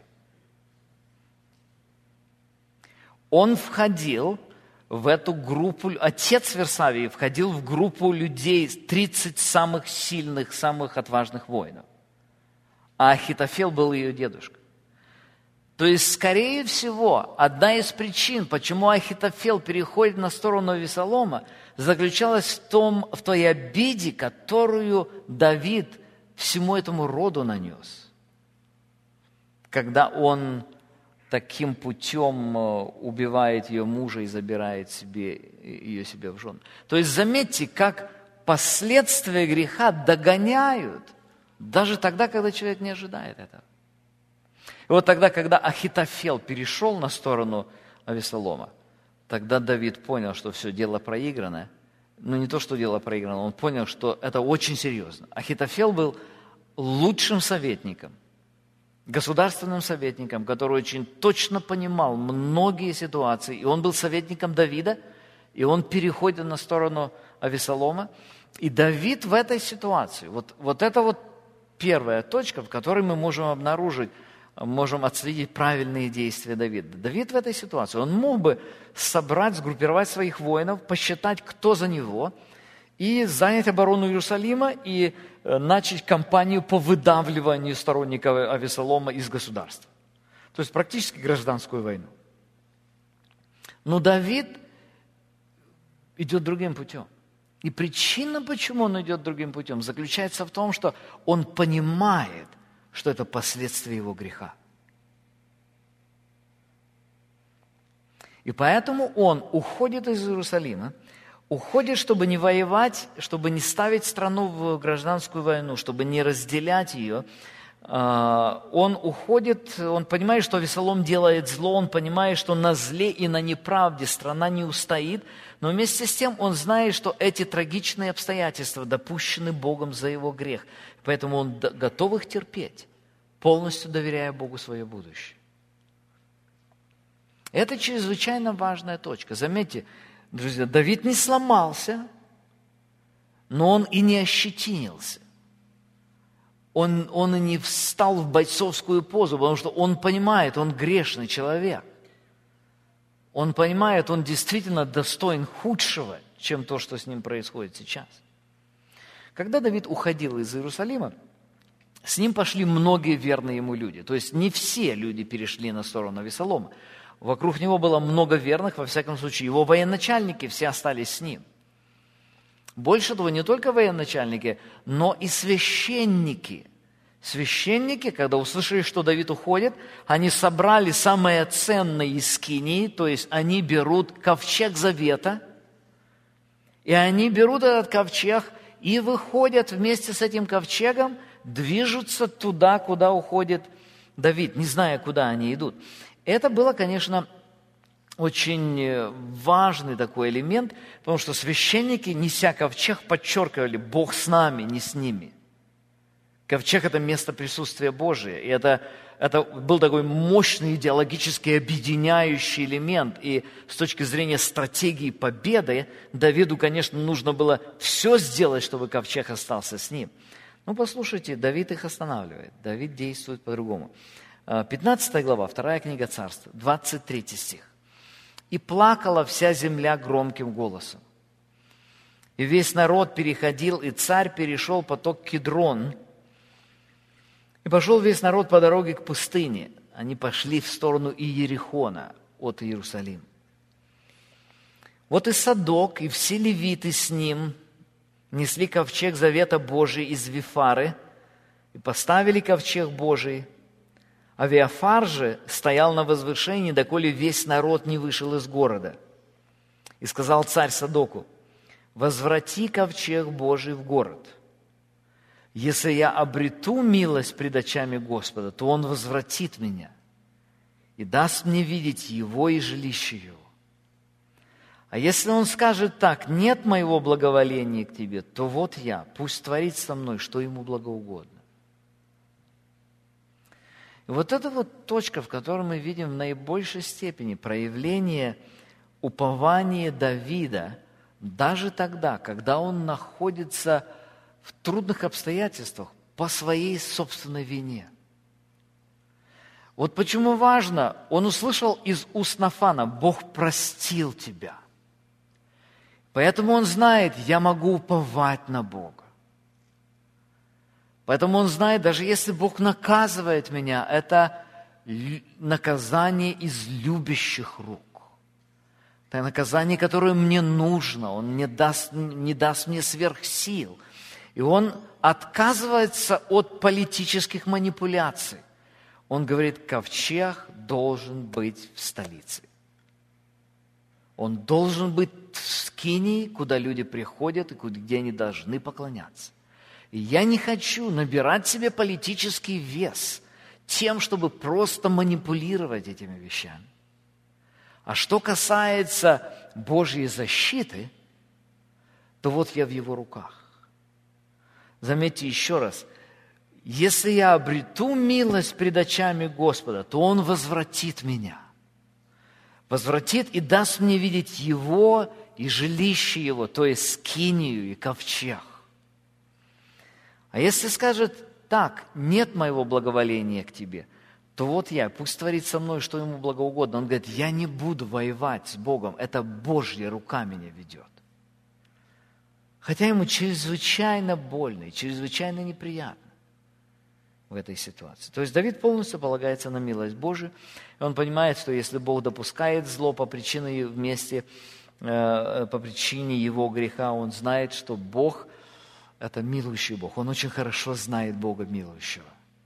Он входил в эту группу, отец Версавии входил в группу людей, тридцать самых сильных, самых отважных воинов. А Ахитофел был ее дедушка. То есть, скорее всего, одна из причин, почему Ахитофел переходит на сторону Авесолома, заключалась в, том, в той обиде, которую Давид всему этому роду нанес, когда он таким путем убивает ее мужа и забирает себе, ее себе в жены. То есть заметьте, как последствия греха догоняют даже тогда, когда человек не ожидает этого. И вот тогда, когда Ахитофел перешел на сторону Авесолома, тогда Давид понял, что все, дело проиграно. Ну, не то, что дело проиграно, он понял, что это очень серьезно. Ахитофел был лучшим советником, государственным советником, который очень точно понимал многие ситуации. И он был советником Давида, и он переходит на сторону Авесолома. И Давид в этой ситуации, вот, вот это вот первая точка, в которой мы можем обнаружить, можем отследить правильные действия Давида. Давид в этой ситуации, он мог бы собрать, сгруппировать своих воинов, посчитать, кто за него, и занять оборону Иерусалима, и начать кампанию по выдавливанию сторонников Авесолома из государства. То есть практически гражданскую войну. Но Давид идет другим путем. И причина, почему он идет другим путем, заключается в том, что он понимает, что это последствия его греха. И поэтому он уходит из Иерусалима, уходит, чтобы не воевать, чтобы не ставить страну в гражданскую войну, чтобы не разделять ее. Он уходит, он понимает, что Авесолом делает зло, он понимает, что на зле и на неправде страна не устоит, но вместе с тем он знает, что эти трагичные обстоятельства допущены Богом за его грех. Поэтому он готов их терпеть, полностью доверяя Богу свое будущее. Это чрезвычайно важная точка. Заметьте, друзья, Давид не сломался, но он и не ощетинился. Он, он и не встал в бойцовскую позу, потому что он понимает, он грешный человек. Он понимает, он действительно достоин худшего, чем то, что с ним происходит сейчас. Когда Давид уходил из Иерусалима, с ним пошли многие верные ему люди. То есть не все люди перешли на сторону Авесолома. Вокруг него было много верных, во всяком случае, его военачальники все остались с ним. Больше того, не только военачальники, но и священники. Священники, когда услышали, что Давид уходит, они собрали самое ценное из скинии, то есть они берут ковчег завета, и они берут этот ковчег и выходят вместе с этим ковчегом, движутся туда, куда уходит Давид, не зная, куда они идут. Это было, конечно, очень важный такой элемент, потому что священники, неся ковчег, подчеркивали: Бог с нами, не с ними. Ковчег – это место присутствия Божия, и это, это был такой мощный идеологически объединяющий элемент. И с точки зрения стратегии победы, Давиду, конечно, нужно было все сделать, чтобы ковчег остался с ним. Ну, послушайте, Давид их останавливает, Давид действует по-другому. пятнадцатая глава, вторая книга Царств, двадцать третий стих. «И плакала вся земля громким голосом. И весь народ переходил, и царь перешел поток Кидрон. И пошел весь народ по дороге к пустыне. Они пошли в сторону Иерихона от Иерусалима. Вот и Садок, и все левиты с ним несли ковчег завета Божий из Вифары, и поставили ковчег Божий. Авиафар же стоял на возвышении, доколе весь народ не вышел из города. И сказал царь Садоку: возврати ковчег Божий в город. Если я обрету милость пред очами Господа, то Он возвратит меня и даст мне видеть Его и жилище Его. А если Он скажет так: нет моего благоволения к тебе, то вот я, пусть творит со мной, что Ему благоугодно. И вот это вот точка, в которой мы видим в наибольшей степени проявление упования Давида, даже тогда, когда он находится в трудных обстоятельствах по своей собственной вине. Вот почему важно, он услышал из уст Нафана: Бог простил тебя. Поэтому он знает, я могу уповать на Бога. Поэтому он знает, даже если Бог наказывает меня, это наказание из любящих рук. Это наказание, которое мне нужно. Он не даст, не даст мне сверхсил. И он отказывается от политических манипуляций. Он говорит: ковчег должен быть в столице. Он должен быть в скинии, куда люди приходят и где они должны поклоняться. И я не хочу набирать себе политический вес тем, чтобы просто манипулировать этими вещами. А что касается Божьей защиты, то вот я в Его руках. Заметьте еще раз, если я обрету милость пред очами Господа, то Он возвратит меня. Возвратит и даст мне видеть Его и жилище Его, то есть скинию и ковчег. А если скажет так: нет моего благоволения к тебе, то вот я, пусть творит со мной, что ему благоугодно. Он говорит: я не буду воевать с Богом, это Божья рука меня ведет. Хотя ему чрезвычайно больно и чрезвычайно неприятно в этой ситуации. То есть Давид полностью полагается на милость Божию, и он понимает, что если Бог допускает зло по причине вместе, по причине его греха. Он знает, что Бог – это милующий Бог. Он очень хорошо знает Бога милующего.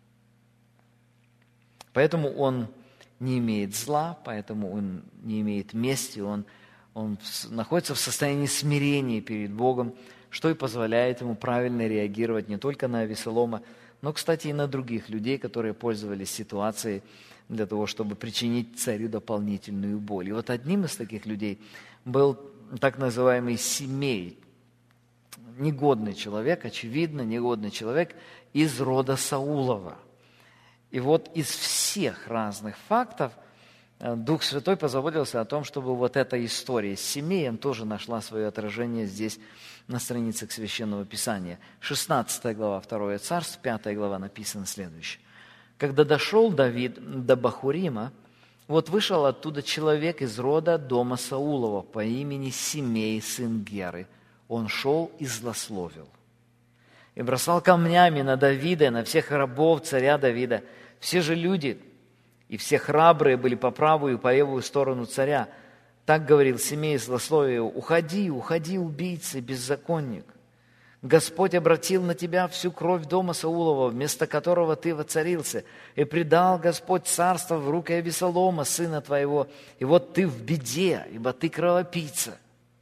Поэтому он не имеет зла, поэтому он не имеет мести, он, он находится в состоянии смирения перед Богом, что и позволяет ему правильно реагировать не только на Авессалома, но, кстати, и на других людей, которые пользовались ситуацией для того, чтобы причинить царю дополнительную боль. И вот одним из таких людей был так называемый Симей, негодный человек, очевидно, негодный человек из рода Саулова. И вот из всех разных фактов Дух Святой позаботился о том, чтобы вот эта история с Симеем тоже нашла свое отражение здесь, на страницах Священного Писания. шестнадцатая глава, второе Царств, пятая глава написано следующее. «Когда дошел Давид до Бахурима, вот вышел оттуда человек из рода дома Саулова по имени Симей, сын Геры. Он шел и злословил. И бросал камнями на Давида и на всех рабов царя Давида. Все же люди и все храбрые были по правую и по левую сторону царя. Так говорил Симей злословию: уходи, уходи, убийца, беззаконник. Господь обратил на тебя всю кровь дома Саулова, вместо которого ты воцарился, и предал Господь царство в руки Авессалома, сына твоего, и вот ты в беде, ибо ты кровопийца».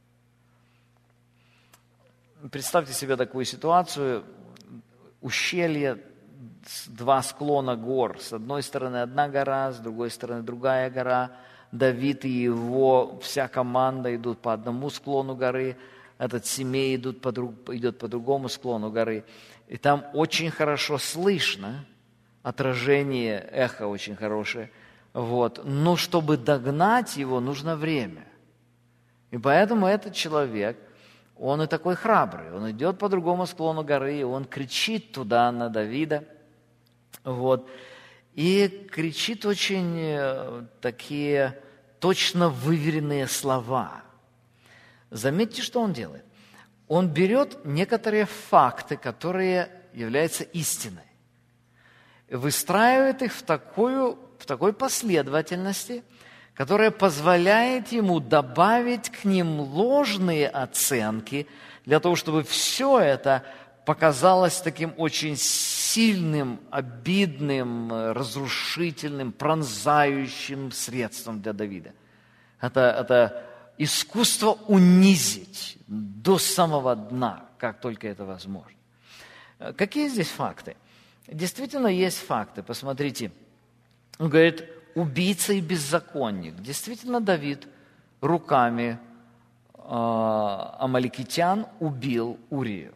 Представьте себе такую ситуацию: ущелье, два склона гор. С одной стороны одна гора, с другой стороны другая гора. Давид и его вся команда идут по одному склону горы, этот Симей идут по друг, идет по другому склону горы. И там очень хорошо слышно, отражение, эхо очень хорошее. Вот. Но чтобы догнать его, нужно время. И поэтому этот человек, он и такой храбрый. Он идет по другому склону горы, и он кричит туда на Давида. Вот. И кричит очень такие точно выверенные слова. Заметьте, что он делает. Он берет некоторые факты, которые являются истиной, и выстраивает их в, такую, в такой последовательности, которая позволяет ему добавить к ним ложные оценки, для того, чтобы все это показалось таким очень сильным, обидным, разрушительным, пронзающим средством для Давида. Это, это искусство унизить до самого дна, как только это возможно. Какие здесь факты? Действительно есть факты. Посмотрите, он говорит: убийца и беззаконник. Действительно, Давид руками э, амаликитян убил Урию.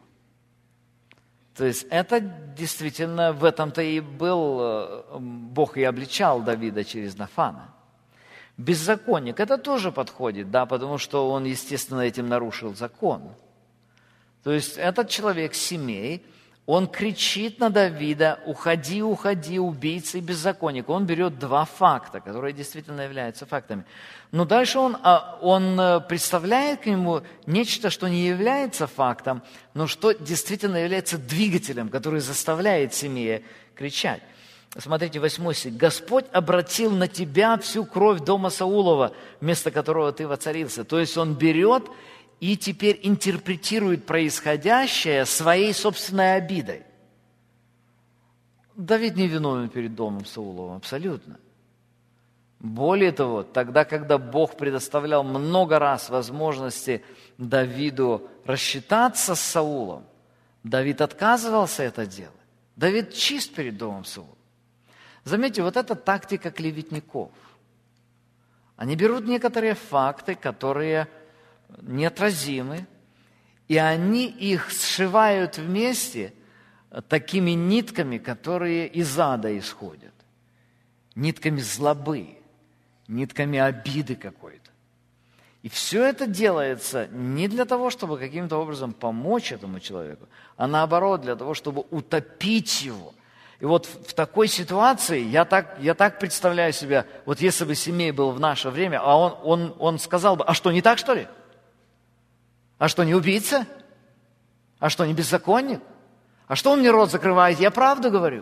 То есть это действительно, в этом-то и был, Бог и обличал Давида через Нафана. Беззаконник, это тоже подходит, да, потому что он, естественно, этим нарушил закон. То есть этот человек, Симей, он кричит на Давида: уходи, уходи, убийца и беззаконник. Он берет два факта, которые действительно являются фактами. Но дальше он, он представляет к нему нечто, что не является фактом, но что действительно является двигателем, который заставляет Симея кричать. Смотрите, восьмой стих. «Господь обратил на тебя всю кровь дома Саулова, вместо которого ты воцарился». То есть он берет и теперь интерпретирует происходящее своей собственной обидой. Давид не виновен перед домом Сауловым, абсолютно. Более того, тогда, когда Бог предоставлял много раз возможности Давиду рассчитаться с Саулом, Давид отказывался это делать. Давид чист перед домом Саула. Заметьте, вот это тактика клеветников. Они берут некоторые факты, которые неотразимы, и они их сшивают вместе такими нитками, которые из ада исходят. Нитками злобы, нитками обиды какой-то. И все это делается не для того, чтобы каким-то образом помочь этому человеку, а наоборот, для того, чтобы утопить его. И вот в такой ситуации я так, я так представляю себя, вот если бы Симей был в наше время, а он, он, он сказал бы: а что, не так, что ли? А что, не убийца? А что, не беззаконник? А что он мне рот закрывает? Я правду говорю.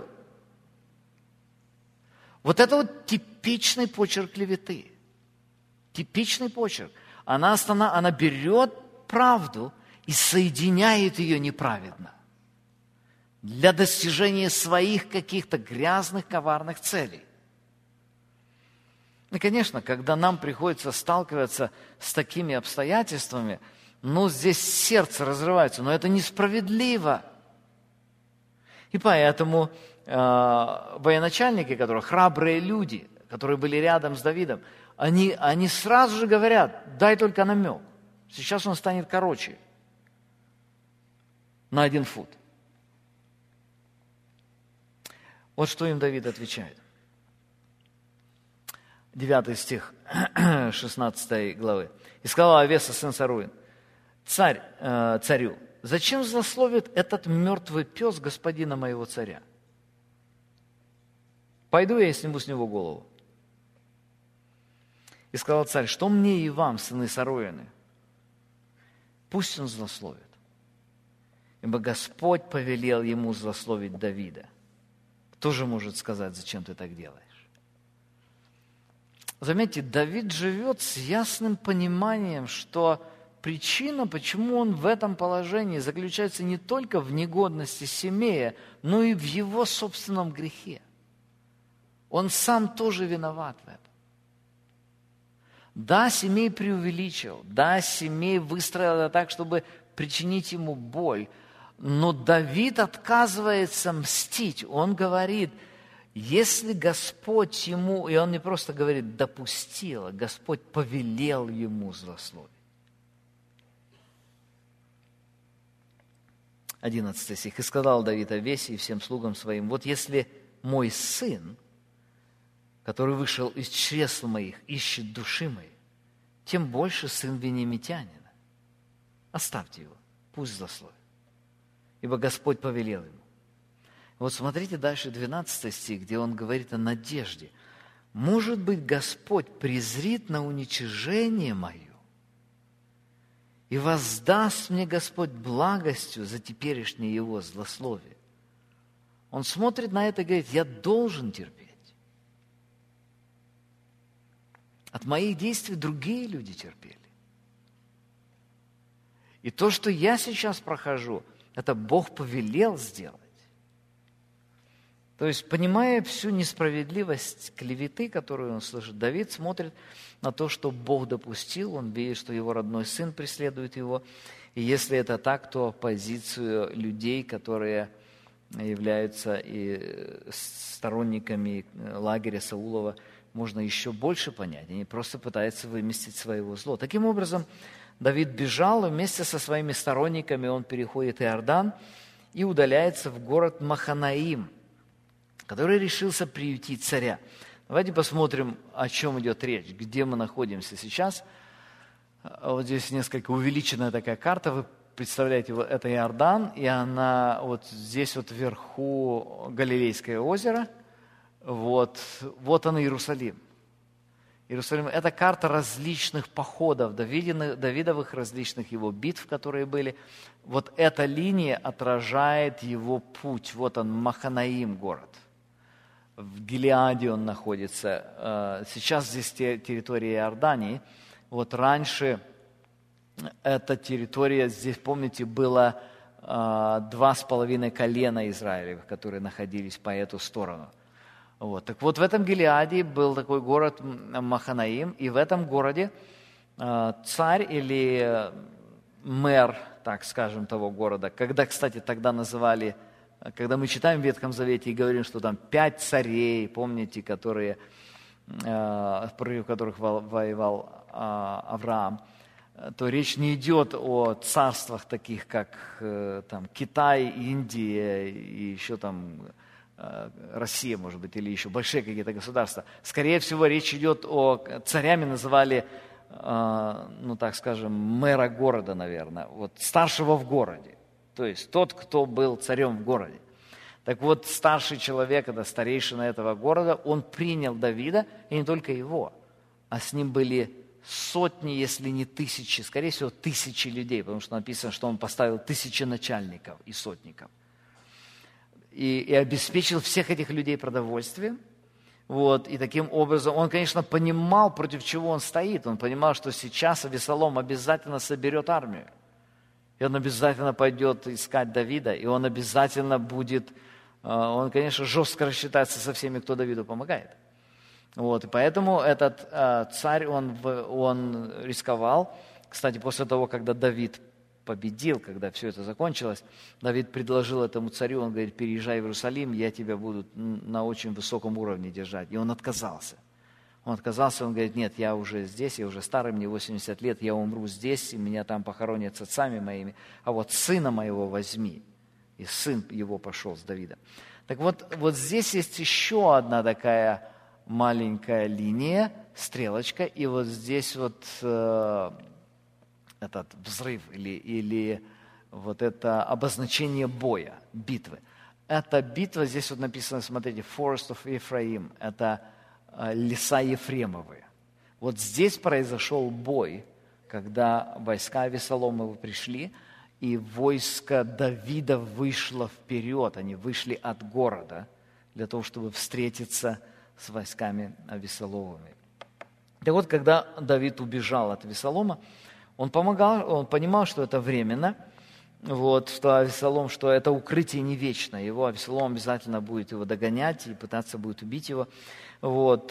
Вот это вот типичный почерк клеветы. Типичный почерк. она, останов... она берет правду и соединяет ее неправедно для достижения своих каких-то грязных, коварных целей. И, конечно, когда нам приходится сталкиваться с такими обстоятельствами, ну, здесь сердце разрывается, но это несправедливо. И поэтому э, военачальники, которые храбрые люди, которые были рядом с Давидом, они, они сразу же говорят: дай только намек. Сейчас он станет короче на один фут. Вот что им Давид отвечает. Девятый стих шестнадцатой главы. «И сказал Авеса, сын Саруин, царь, э, царю, зачем злословит этот мертвый пес господина моего царя? Пойду я и сниму с него голову». И сказал царь: что мне и вам, сыны Саруины? Пусть он злословит, ибо Господь повелел ему злословить Давида. Кто же может сказать, зачем ты так делаешь? Заметьте, Давид живет с ясным пониманием, что причина, почему он в этом положении, заключается не только в негодности Симея, но и в его собственном грехе. Он сам тоже виноват в этом. Да, Симей преувеличил, да, Симей выстроил это так, чтобы причинить ему боль, но Давид отказывается мстить. Он говорит: если Господь ему, и он не просто говорит «допустил», а Господь повелел ему злословить. Одиннадцатый стих. «И сказал Давид Авесе и всем слугам своим: вот если мой сын, который вышел из чресл моих, ищет души моей, тем больше сын венемитянина. Оставьте его, пусть злословит, ибо Господь повелел ему». Вот смотрите дальше, двенадцатый стих, где он говорит о надежде. «Может быть, Господь презрит на уничижение мое, и воздаст мне Господь благостью за теперешнее его злословие». Он смотрит на это и говорит: я должен терпеть. От моих действий другие люди терпели. И то, что я сейчас прохожу, это Бог повелел сделать. То есть, понимая всю несправедливость клеветы, которую он слышит, Давид смотрит на то, что Бог допустил. Он видит, что его родной сын преследует его. И если это так, то позицию людей, которые являются и сторонниками лагеря Саулова, можно еще больше понять. Они просто пытаются выместить своего зло. Таким образом, Давид бежал, и вместе со своими сторонниками он переходит Иордан и удаляется в город Маханаим, который решился приютить царя. Давайте посмотрим, о чем идет речь, где мы находимся сейчас. Вот здесь несколько увеличенная такая карта. Вы представляете, вот это Иордан, и она вот здесь вот вверху Галилейское озеро. Вот, вот он, Иерусалим. Иерусалим – это карта различных походов, Давидиных, Давидовых различных его битв, которые были. Вот эта линия отражает его путь. Вот он, Маханаим город. В Гилеаде он находится. Сейчас здесь территория Иордании. Вот раньше эта территория, здесь, помните, было два с половиной колена Израилевых, которые находились по эту сторону. Вот. Так вот, в этом Гилеаде был такой город Маханаим, и в этом городе э, царь или мэр, так скажем, того города, когда, кстати, тогда называли, когда мы читаем в Ветхом Завете и говорим, что там пять царей, помните, которые, э, против которых воевал э, Авраам, то речь не идет о царствах таких, как э, там, Китай, Индия и еще там Россия, может быть, или еще большие какие-то государства. Скорее всего, речь идет о... Царями называли, ну, так скажем, мэра города, наверное, вот старшего в городе. То есть тот, кто был царем в городе. Так вот, старший человек, это старейшина этого города, он принял Давида, и не только его, а с ним были сотни, если не тысячи, скорее всего, тысячи людей, потому что написано, что он поставил тысячи начальников и сотников. И, и обеспечил всех этих людей продовольствием, Вот, и таким образом он, конечно, понимал, против чего он стоит. Он понимал, что сейчас Авессалом обязательно соберет армию. И он обязательно пойдет искать Давида, и он обязательно будет, он, конечно, жестко рассчитается со всеми, кто Давиду помогает. Вот, и поэтому этот э, царь, он, он рисковал. Кстати, после того, когда Давид победил, когда все это закончилось, Давид предложил этому царю, он говорит: переезжай в Иерусалим, я тебя буду на очень высоком уровне держать. И он отказался. Он отказался, он говорит: нет, я уже здесь, я уже старый, мне восемьдесят лет, я умру здесь, и меня там похоронят с отцами моими, а вот сына моего возьми. И сын его пошел с Давидом. Так вот, вот здесь есть еще одна такая маленькая линия, стрелочка, и вот здесь вот э, этот взрыв или, или вот это обозначение боя, битвы. Эта битва, здесь вот написано, смотрите, Forest of Ephraim, это леса Ефремовы. Вот здесь произошел бой, когда войска Авессалома пришли, и войско Давида вышло вперед, они вышли от города для того, чтобы встретиться с войсками Авессаломовыми. Так вот, когда Давид убежал от Авессалома, он помогал, он понимал, что это временно, вот, что Авессалом, что это укрытие не вечно, его Авессалом обязательно будет его догонять и пытаться будет убить его. Вот.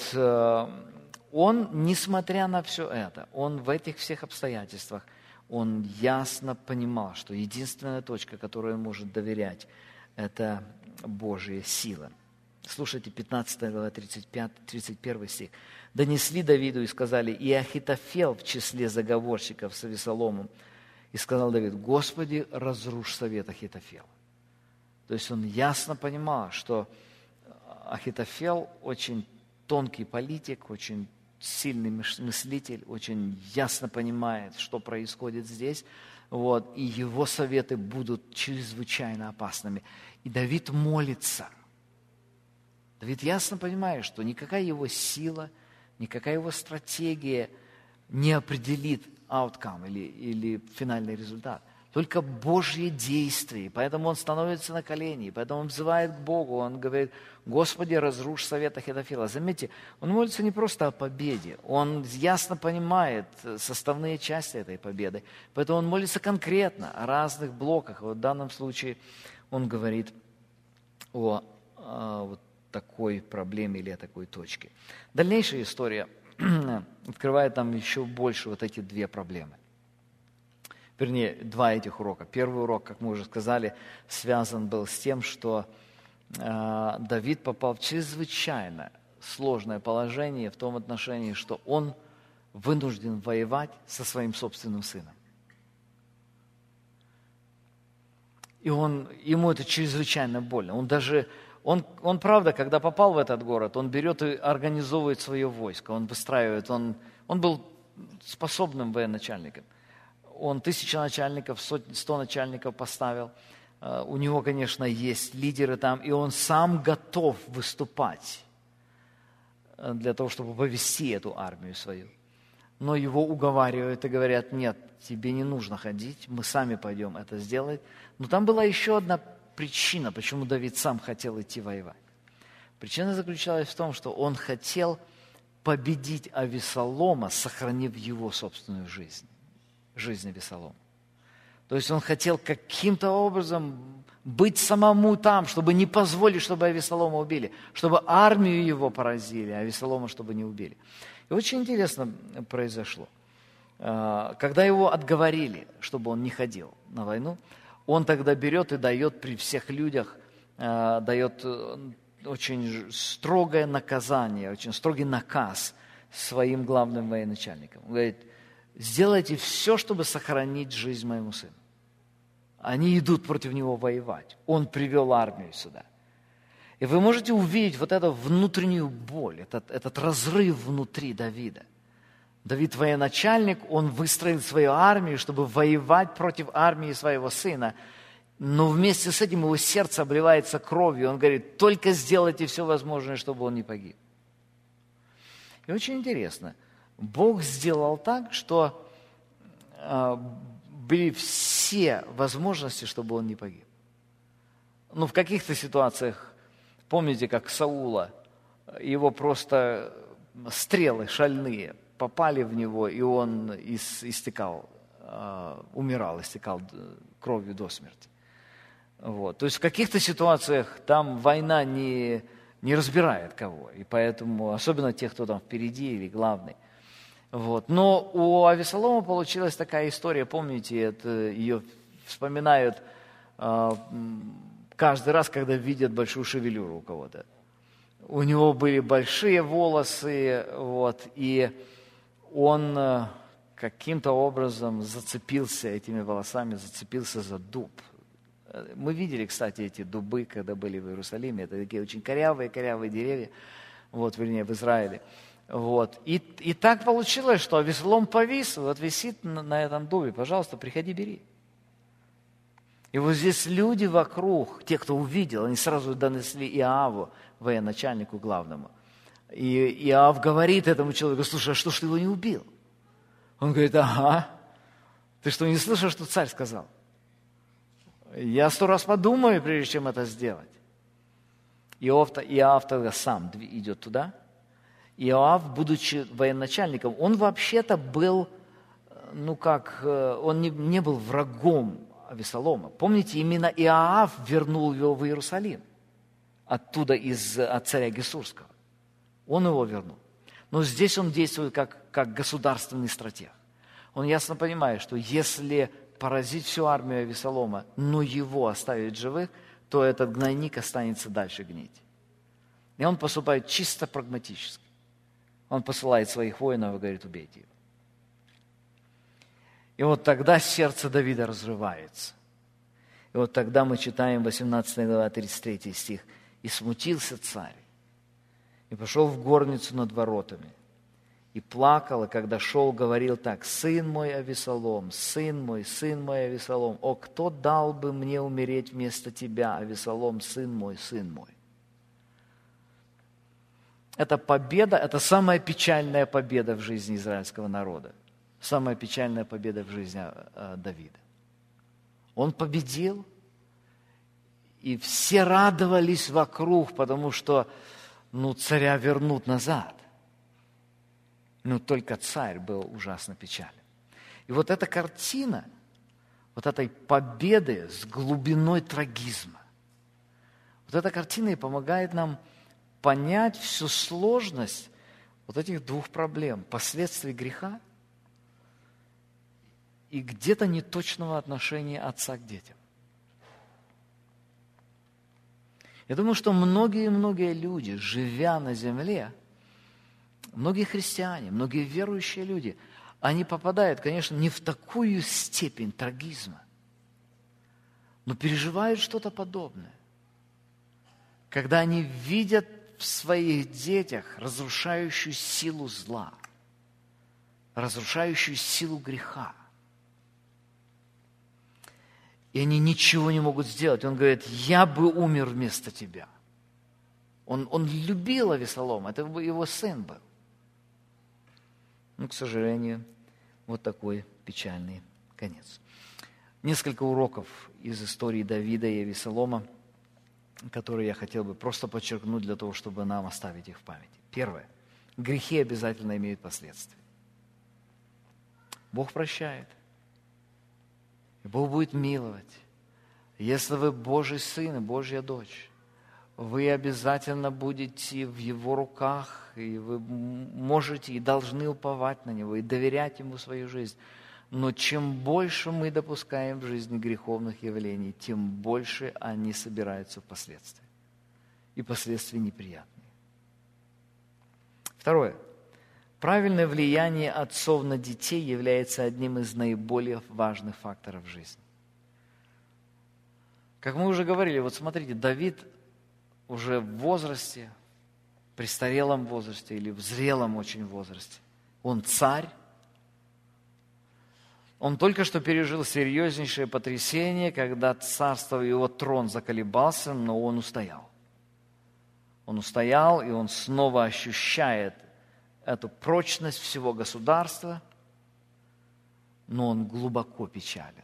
Он, несмотря на все это, он в этих всех обстоятельствах, он ясно понимал, что единственная точка, которой он может доверять, это Божья сила. Слушайте, пятнадцатая глава, тридцать пятый, тридцать первый стих. «Донесли Давиду и сказали: и Ахитофел в числе заговорщиков с Авессаломом. И сказал Давид: Господи, разрушь совет Ахитофела». То есть он ясно понимал, что Ахитофел очень тонкий политик, очень сильный мыслитель, очень ясно понимает, что происходит здесь. Вот, и его советы будут чрезвычайно опасными. И Давид молится. Давид ясно понимает, что никакая его сила, никакая его стратегия не определит outcome или, или финальный результат. Только Божье действие. Поэтому он становится на колени, поэтому он взывает к Богу, он говорит: Господи, разрушь совет Ахитофела. Заметьте, он молится не просто о победе, он ясно понимает составные части этой победы. Поэтому он молится конкретно о разных блоках. Вот в данном случае он говорит о, о вот такой проблеме или о такой точке. Дальнейшая история открывает нам еще больше вот эти две проблемы. Вернее, два этих урока. Первый урок, как мы уже сказали, связан был с тем, что э, Давид попал в чрезвычайно сложное положение в том отношении, что он вынужден воевать со своим собственным сыном. И он, ему это чрезвычайно больно. Он даже, он, он, правда, когда попал в этот город, он берет и организовывает свое войско, он выстраивает, он, он был способным военачальником. Он тысячу начальников, сто начальников поставил. У него, конечно, есть лидеры там, и он сам готов выступать для того, чтобы повести эту армию свою. Но его уговаривают и говорят: нет, тебе не нужно ходить, мы сами пойдем это сделать. Но там была еще одна причина, почему Давид сам хотел идти воевать. Причина заключалась в том, что он хотел победить Авессалома, сохранив его собственную жизнь. Жизнь Авессалома. То есть он хотел каким-то образом быть самому там, чтобы не позволить, чтобы Авессалома убили, чтобы армию его поразили, а Авессалома чтобы не убили. И очень интересно произошло. Когда его отговорили, чтобы он не ходил на войну, он тогда берет и дает при всех людях, дает очень строгое наказание, очень строгий наказ своим главным военачальникам. Он говорит: сделайте все, чтобы сохранить жизнь моему сыну. Они идут против него воевать. Он привел армию сюда. И вы можете увидеть вот эту внутреннюю боль, этот, этот разрыв внутри Давида. Давид военачальник, он выстроил свою армию, чтобы воевать против армии своего сына. Но вместе с этим его сердце обливается кровью. Он говорит: только сделайте все возможное, чтобы он не погиб. И очень интересно. Бог сделал так, что э, были все возможности, чтобы он не погиб. Ну, в каких-то ситуациях, помните, как Саула его просто стрелы шальные попали в него, и он истекал, умирал, истекал кровью до смерти. Вот. То есть в каких-то ситуациях там война не, не разбирает кого, и поэтому, особенно тех, кто там впереди или главный. Вот. Но у Авессалома получилась такая история, помните, это, ее вспоминают э, каждый раз, когда видят большую шевелюру у кого-то. У него были большие волосы, вот, и он э, каким-то образом зацепился этими волосами, зацепился за дуб. Мы видели, кстати, эти дубы, когда были в Иерусалиме. Это такие очень корявые-корявые деревья, вот, вернее, в Израиле. Вот. И, и так получилось, что Авессалом повис, вот висит на, на этом дубе. Пожалуйста, приходи, бери. И вот здесь люди вокруг, те, кто увидел, они сразу донесли Иоаву, военачальнику главному. И Иоав говорит этому человеку: слушай, а что ж ты его не убил? Он говорит: ага, ты что, не слышал, что царь сказал? Я сто раз подумаю, прежде чем это сделать. Иоав, Иоав тогда сам идет туда. Иоав, будучи военачальником, он вообще-то был, ну как, он не, не был врагом Авессалома. Помните, именно Иоав вернул его в Иерусалим, оттуда из, от царя Гесурского. Он его вернул. Но здесь он действует как, как государственный стратег. Он ясно понимает, что если поразить всю армию Авессалома, но его оставить живых, то этот гнойник останется дальше гнить. И он поступает чисто прагматически. Он посылает своих воинов и говорит: убейте его. И вот тогда сердце Давида разрывается. И вот тогда мы читаем восемнадцатая глава, тридцать третий стих. «И смутился царь, и пошел в горницу над воротами, и плакал, и когда шел, говорил так: сын мой Авессалом, сын мой, сын мой Авессалом, о, кто дал бы мне умереть вместо тебя, Авессалом, сын мой, сын мой». Это победа, это самая печальная победа в жизни израильского народа. Самая печальная победа в жизни Давида. Он победил, и все радовались вокруг, потому что, ну, царя вернут назад. Но только царь был ужасно печален. И вот эта картина, вот этой победы с глубиной трагизма, вот эта картина и помогает нам понять всю сложность вот этих двух проблем: последствий греха и где-то неточного отношения отца к детям. Я думаю, что многие-многие люди, живя на земле, многие христиане, многие верующие люди, они попадают, конечно, не в такую степень трагизма, но переживают что-то подобное. Когда они видят в своих детях разрушающую силу зла, разрушающую силу греха. И они ничего не могут сделать. Он говорит: я бы умер вместо тебя. Он, он любил Авессалома, это его сын был. Но, к сожалению, вот такой печальный конец. Несколько уроков из истории Давида и Авессалома, которые я хотел бы просто подчеркнуть для того, чтобы нам оставить их в памяти. Первое. Грехи обязательно имеют последствия. Бог прощает. И Бог будет миловать. Если вы Божий сын и Божья дочь, вы обязательно будете в Его руках, и вы можете и должны уповать на Него, и доверять Ему свою жизнь. Но чем больше мы допускаем в жизни греховных явлений, тем больше они собираются в последствия. И последствия неприятные. Второе. Правильное влияние отцов на детей является одним из наиболее важных факторов жизни. Как мы уже говорили, вот смотрите, Давид уже в возрасте, престарелом возрасте или в зрелом очень возрасте, он царь. Он только что пережил серьезнейшее потрясение, когда царство, его трон заколебался, но он устоял. Он устоял, и он снова ощущает эту прочность всего государства, но он глубоко печален.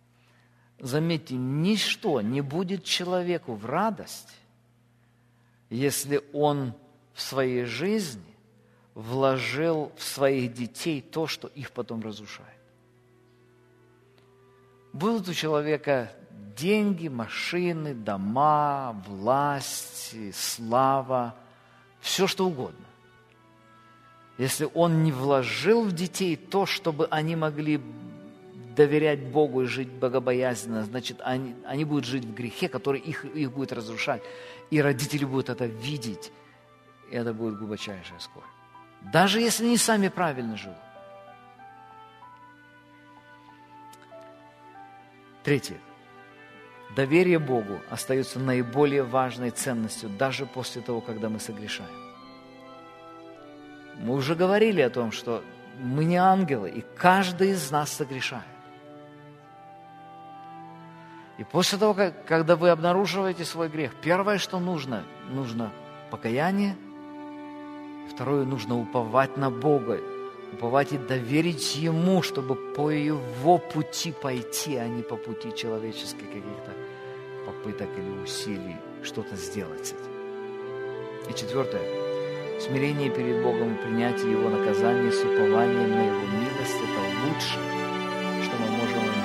Заметьте, ничто не будет человеку в радость, если он в своей жизни вложил в своих детей то, что их потом разрушает. Будут у человека деньги, машины, дома, власть, слава, все что угодно. Если он не вложил в детей то, чтобы они могли доверять Богу и жить богобоязненно, значит, они, они будут жить в грехе, который их, их будет разрушать. И родители будут это видеть, и это будет глубочайшая скорбь. Даже если они сами правильно живут. Третье. Доверие Богу остается наиболее важной ценностью даже после того, когда мы согрешаем. Мы уже говорили о том, что мы не ангелы, и каждый из нас согрешает. И после того, как, когда вы обнаруживаете свой грех, первое, что нужно, нужно покаяние, второе, нужно уповать на Бога, уповать и доверить Ему, чтобы по Его пути пойти, а не по пути человеческих каких-то попыток или усилий что-то сделать с этим. И четвертое, смирение перед Богом и принятие Его наказания с упованием на Его милость – это лучшее, что мы можем иметь